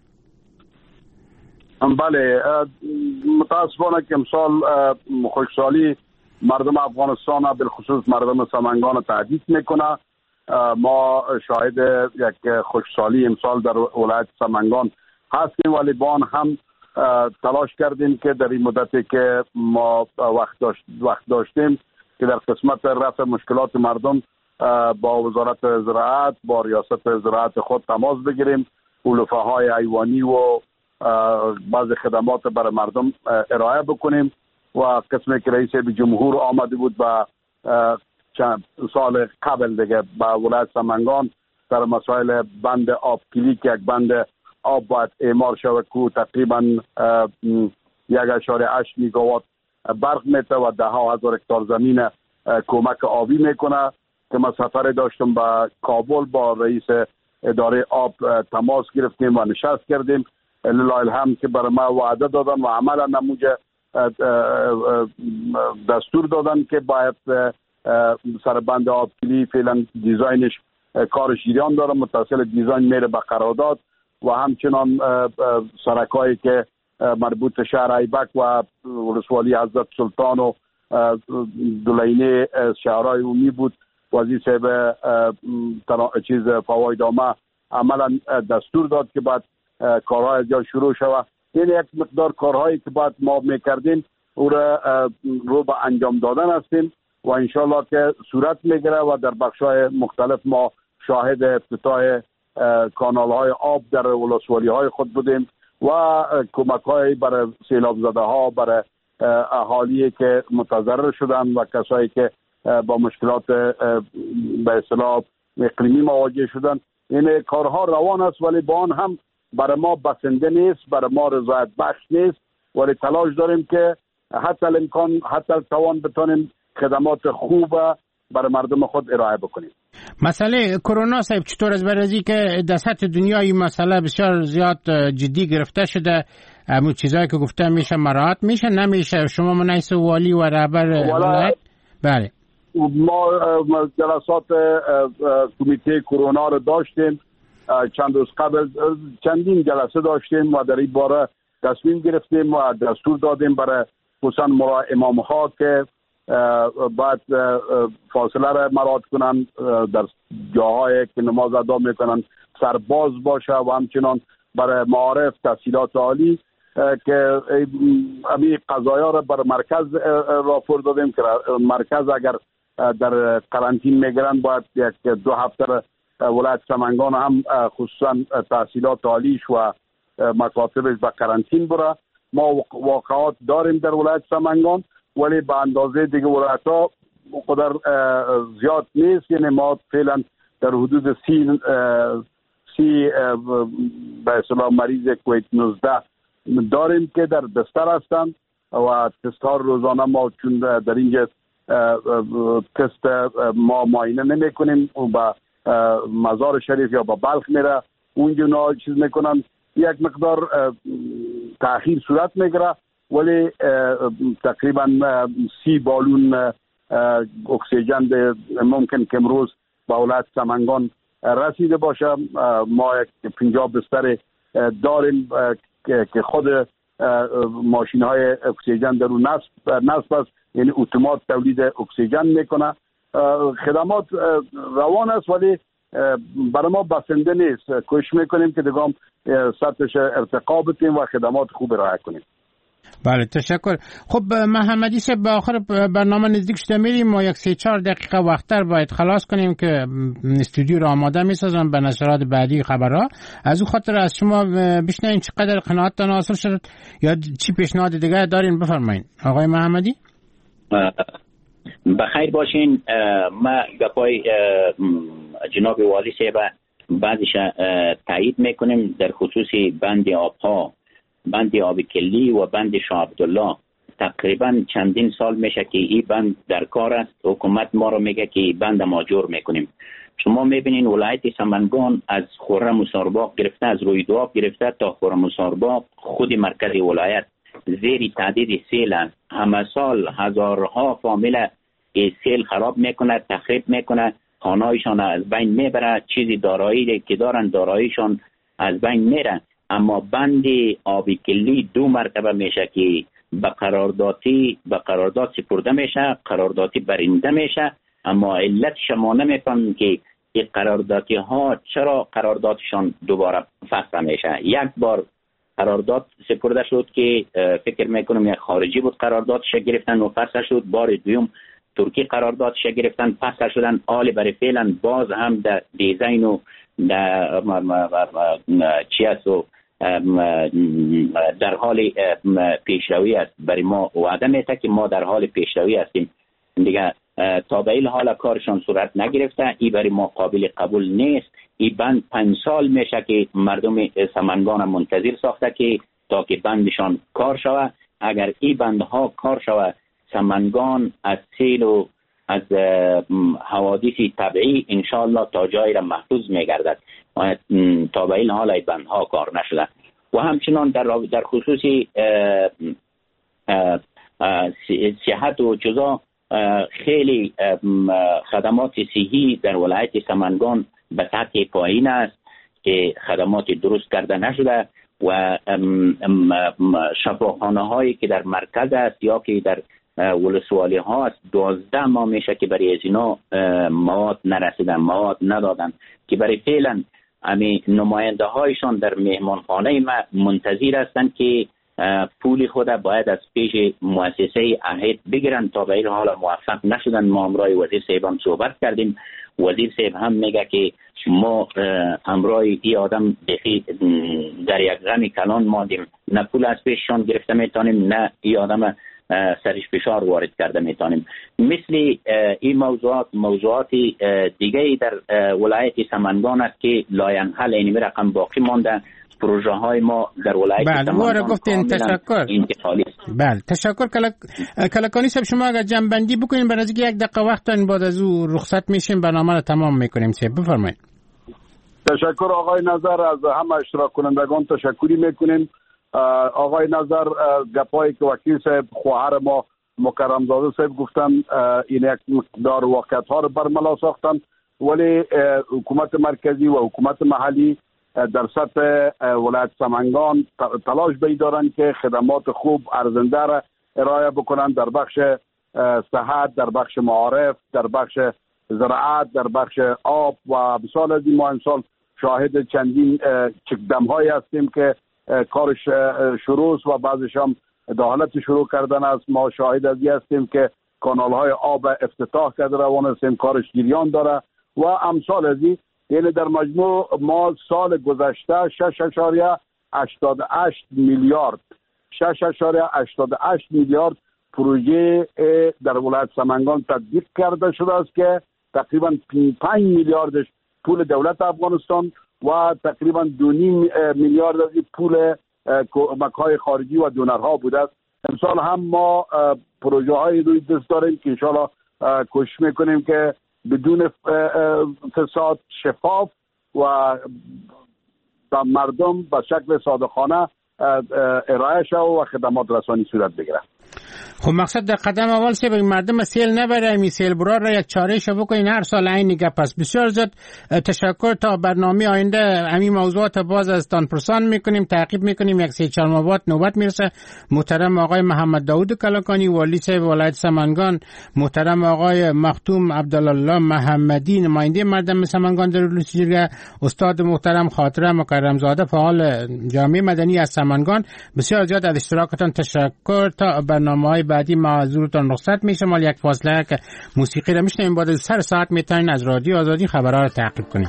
بله، متاسفانه که امسال خشکسالی مردم افغانستان بالخصوص مردم سمنگان تهدید میکنه. ما شاهد یک خشکسالی امسال در ولایت سمنگان هستیم، ولی با آن هم تلاش کردیم که در این مدتی که ما وقت داشتیم که در قسمت رفع مشکلات مردم با وزارت زراعت، با ریاست زراعت خود تماس بگیریم، علوفه های حیوانی و بعض خدمات برای مردم ارائه بکنیم. و قسمی که رئیس جمهور آمده بود و چند سال قبل دیگه با ولایت سمنگان در مسائل بند آب کلی که یک بند آب باید اعمار شود که تقریبا 1.8 میگاوات برق میته و 10,000 هکتار زمین کمک آبی میکنه. که ما سفر داشتم به کابل، با رئیس اداره آب تماس گرفتیم و نشست کردیم. لله الحمد که برای ما وعده دادن و عملا نموجه دستور دادن که باید سر بند آب کلی فعلا دیزاینش کارش جریان داره، متصل دیزاین میره به قرارداد و همچنان سرکایی که مربوط شهر ایبک و ولسوالی حضرت سلطان و دولینه شهرهای عمومی بود، وزیر صاحب فوایدامه عملا دستور داد که بعد کارهای جا شروع شود. این یک مقدار کارهایی که بعد ما میکردیم او رو به انجام دادن هستیم و انشالله که صورت میگیره و در بخش‌های مختلف ما شاهد افتتاح کانال‌های آب در ولسوالی‌های خود بودیم و کمک‌های برای سیلاب زده‌ها، برای اهالی که متضرر شدن و کسایی که با مشکلات به اصطلاح اقلیمی مواجه شدن. این کارها روان است ولی با آن هم برای ما بسنده نیست، برای ما رضایت بخش نیست، ولی تلاش داریم که حتی الامکان حتی توان بتونیم خدمات خوب برای مردم خود ارائه بکنیم. مسئله کرونا صاحب چطور از برازی که در سطح دنیای مسئله بسیار زیاد جدی گرفته شده، همون چیزایی که گفته میشه مراعات میشه نمیشه؟ شما منعیس والی و رهبر ولایت؟ بله ما جلسات کمیته کرونا رو داشتیم، چند روز قبل چندین جلسه داشتیم و در این باره تصمیم گرفتیم و دستور دادیم برای خصوصا امام ها که باید فاصله را مراعات کنن، در جاهایی که نماز ادا میکنن سرباز باشه و همچنان برای معارف تحصیلات عالی که همین قضایا را بر مرکز راپور دادیم که مرکز اگر در قرنطین میگیرن باید یک 2 هفته ولایت سمنگان هم خصوصا تحصیلات عالیش و مکاتبش به قرنطین بره. ما واقعات داریم در ولایت سمنگان ولی به اندازه دیگه ولایت ها قدر زیاد نیست، یعنی ما فعلا در حدود 30 به اصطلاح مریض کووید 19 داریم که در بستر هستند و تست ها روزانه ما چون در اینجا تست ما معاینه نمی کنیم و به مزار شریف یا به بلخ میره اونجا چیز میکنن، یک مقدار تأخیر صورت میگیره ولی تقریبا 30 بالون اکسیژن ممکن که امروز به ولایت سمنگان رسیده باشه. ما یک 50 بستر داریم که خود ماشین های اکسیژن در اون نصب است، یعنی اتومات تولید اکسیژن میکنه. خدمات روان است ولی برای ما بسنده نیست، کوشش میکنیم که دیگه سطحش ارتقا بدیم و خدمات خوب ارائه کنیم. بله تشکر. خب محمدی صاحب به آخر برنامه نزدیک شده میریم، ما یک 3-4 دقیقه وقتتر باید خلاص کنیم که استودیو رو آماده میسازم به نشرات بعدی خبرها. از اون خاطر از شما بشنویم چقدر قناعتتان حاصل شد یا چی پیشنهاد دیگه دارین بفرمایید آقای محمدی. بخیر باشین. ما گپای جناب والی صاحب بعضیش تایید میکنیم در خصوص بند آبها، بند آب کلی و بند شاه عبدالله. تقریبا چندین سال میشه که این بند در کار است. حکومت ما رو میگه که این بند ماجور میکنیم. شما میبینین ولایت سمنگان از خرم و سارباغ گرفته، از رویدواب گرفته تا خرم و سارباغ خود مرکز ولایت زیر تعدید سیل است. همه سال هزارها فامیل سیل خراب میکنه، تخریب میکنه، خانهایشان از بین میبره، چیزی دارایی که دارن داراییشان از بین میره. اما بند آبی کلی 2 مرتبه میشه که به قرارداد سپرده میشه، قراردادی برنده میشه، اما علت شما نمیفهمن که این قراردادی ها چرا قراردادشان دوباره فسخ میشه. یک بار قرارداد سپرده شد که فکر میکنم یک خارجی بود قراردادش گرفتن و فسخ شد، بار دوم ترکی قراردادش گرفتن فسخ شدن. حال برای فعلا باز هم در دیزاین و در حال پیشروی است. برای ما وعده میده که ما در حال پیشروی هستیم دیگه. تا به این حال کارشان صورت نگرفته، این برای ما قابل قبول نیست. این بند 5 سال میشه که مردم سمنگان منتظر ساخته که تا که بندشان کار شود. اگر این بندها کار شود سمنگان از سیل و از حوادث طبیعی انشاءالله تا جایی را محفوظ میگردد. تا به این حال این بندها کار نشده. و همچنان در خصوص صحت و جزا خیلی خدمات صحی در ولایت سمنگان به سطح پایین است که خدمات درست کرده نشده و شفاخانه هایی که در مرکز است یا که در ولسوالی ها است 12 ماه میشه که برای از اینا مواد نرسیدن، مواد ندادن که برای فعلا امی نماینده هایشان در مهمانخانه ما منتظر هستند که پول خود باید از پیش مؤسسه عهد بگیرن. تا به این حال موفق نشدن. ما امرای وزیر صاحب هم صحبت کردیم، وزیر صاحب هم میگه که ما امرای این آدم در یک غم کلان ماندیم، نه پول از پیششان گرفته میتونیم نه این آدم سرش فشار وارد کرده میتونیم. مثل این موضوعات دیگه در ولایت سمنگان است که لاینحل اینمی رقم باقی مانده. پروژه های ما در ولایت سمنگان گفتین تشکر. انتقالی است. بله تشکر. کلکانی صاحب شما اگر جنبندی بکنین برای اینکه یک دقیقه وقت دارین بعد از او رخصت میشیم برنامه رو تمام میکنیم. بفرمایید. تشکر آقای نظر، از همه اشتراک کنندگان تشکری میکنیم. آقای نظر گپایی که وکیل صاحب خواهر ما مکرمزاده صاحب گفتن این یک مقدار واقعیت ها رو برملا ساختن، ولی حکومت مرکزی و حکومت محلی در سطح ولایت سمنگان تلاش دارند که خدمات خوب ارزنده را ارائه بکنن در بخش صحت، در بخش معارف، در بخش زراعت، در بخش آب و بسیار از این ما امسال شاهد چندین چکدم هایی هستیم که کارش شروع و بعضش هم در حالت شروع کردن است. ما شاهد از این هستیم که کانال های آب افتتاح کرده روان هستیم، کارش جریان داره و امثال از این. یعنی در مجموع ما سال گذشته 6.88 میلیارد پروژه در ولایت سمنگان تطبیق کرده شده است که تقریبا 5 میلیاردش پول دولت افغانستان و تقریبا 2.5 میلیارد از پول کمک‌های خارجی و دونرها بوده است. امسال هم ما پروژه های روی دست داریم که انشاءالله کوشش میکنیم که بدون فساد، شفاف و مردم به شکل صادقانه ارائه شود و خدمات رسانی صورت بگیره. خب مقصد در قدم اول سه بگیم مردم سیل نبره، می سیل برار را یک چاره شو بکنین هر سال عین گپ است. بسیار زیاد تشکر. تا برنامه آینده همین موضوعات باز از تان پرسان میکنیم، تعقیب میکنیم. یک 3-4 ماه بعد نوبت میرسه. محترم آقای محمد داود کلکانی والی صاحب ولایت سمنگان، محترم آقای مختوم عبدالله محمدی نماینده مردم سمنگان در ولایت، استاد محترم خاطره مکرمزاده فعال جامعه مدنی از سمنگان. بسیار زیاد از اشتراکتان تشکر. تا برنامه‌های بعدی معذورتان رخصت میشه. مال یک فاصله که موسیقی را میشنویم، بعد از سر ساعت میتونین از رادیو آزادی خبرها را تعقیب کنیم.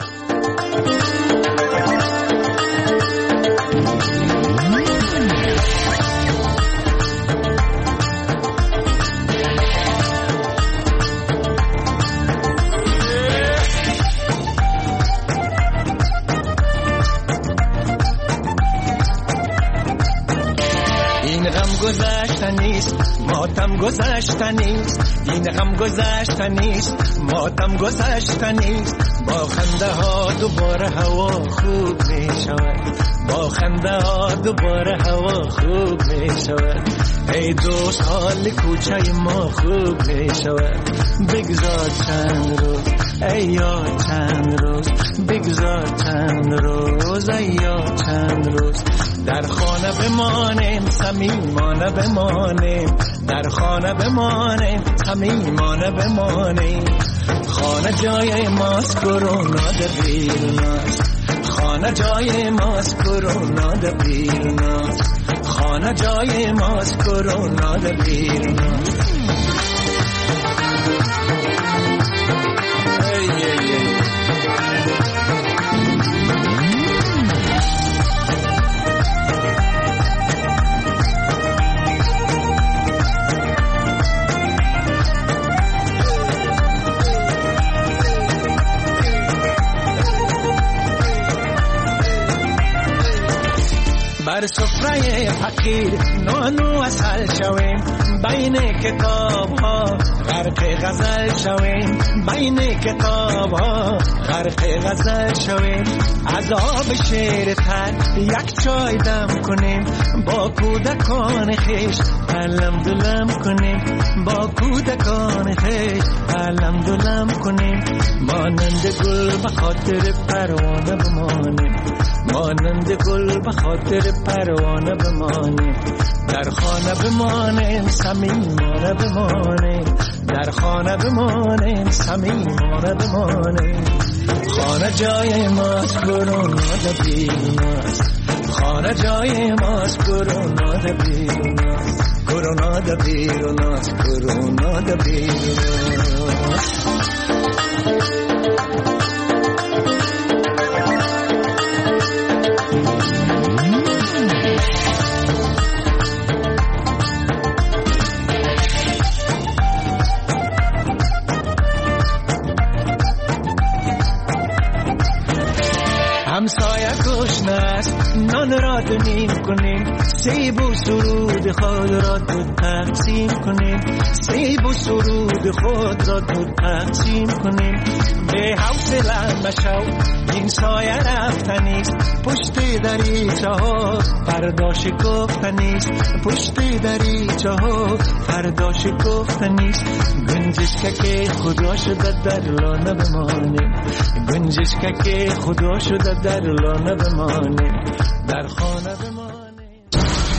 ماتم گذشتنیست، این غم گذشتنیست، ماتم گذشتنیست. با خنده ها دوباره هوا خوب می شود، با خنده ها دوباره هوا خوب می شود. ای دوست حال کوچه ما خوب می شود. بگذار چند روز ای یار، چند روز بگذار چند روز ای یار، چند روز در خانه بمانیم، صمیمانه بمانیم، در خانه بمانیم، صمیمانه بمانیم. خانه جای ماست، کرونا در بیروناست، خانه جای ماست، کرونا در بیروناست، خانه جای ماست، کرونا در بیروناست. بر سفره فقیر نانو اصل شویم، بین کتاب ها غرق غزل شویم، بین کتاب ها غرق غزل شویم. از آب شیر تر یک چای دم کنیم، با کودکان خیش علم دلم کنیم، با کودکان خیش علم دلم کنیم. مانند گل به خاطر پروانه بمانیم، مانند گل به خاطر پروانه بمانیم. در خانه بمانیم، صمیمانه بمانیم، در خانه بمانیم، صمیمانه بمانیم. خانه جای ماست، کرونا در بیروناست، خانه جای ماست، کرونا در بیروناست، کرونا در بیروناست، کرونا در بیروناست. همسایه گشنه است، نان را دونیم کنیم، کنیم، سیب و سرود خود را دو تقسیم کنیم، سیب و سرود خود را دو تقسیم کنیم. به حوصله مشو این سایه رفتنیست، پشت دریچه ها فردا شکفتنیست، پشت دریچه ها فردا شکفتنیست. گنجشک که خدا شده در لانه بمانه، گنجشک که خدا شده در لانه بمانه، در خانه بمانه.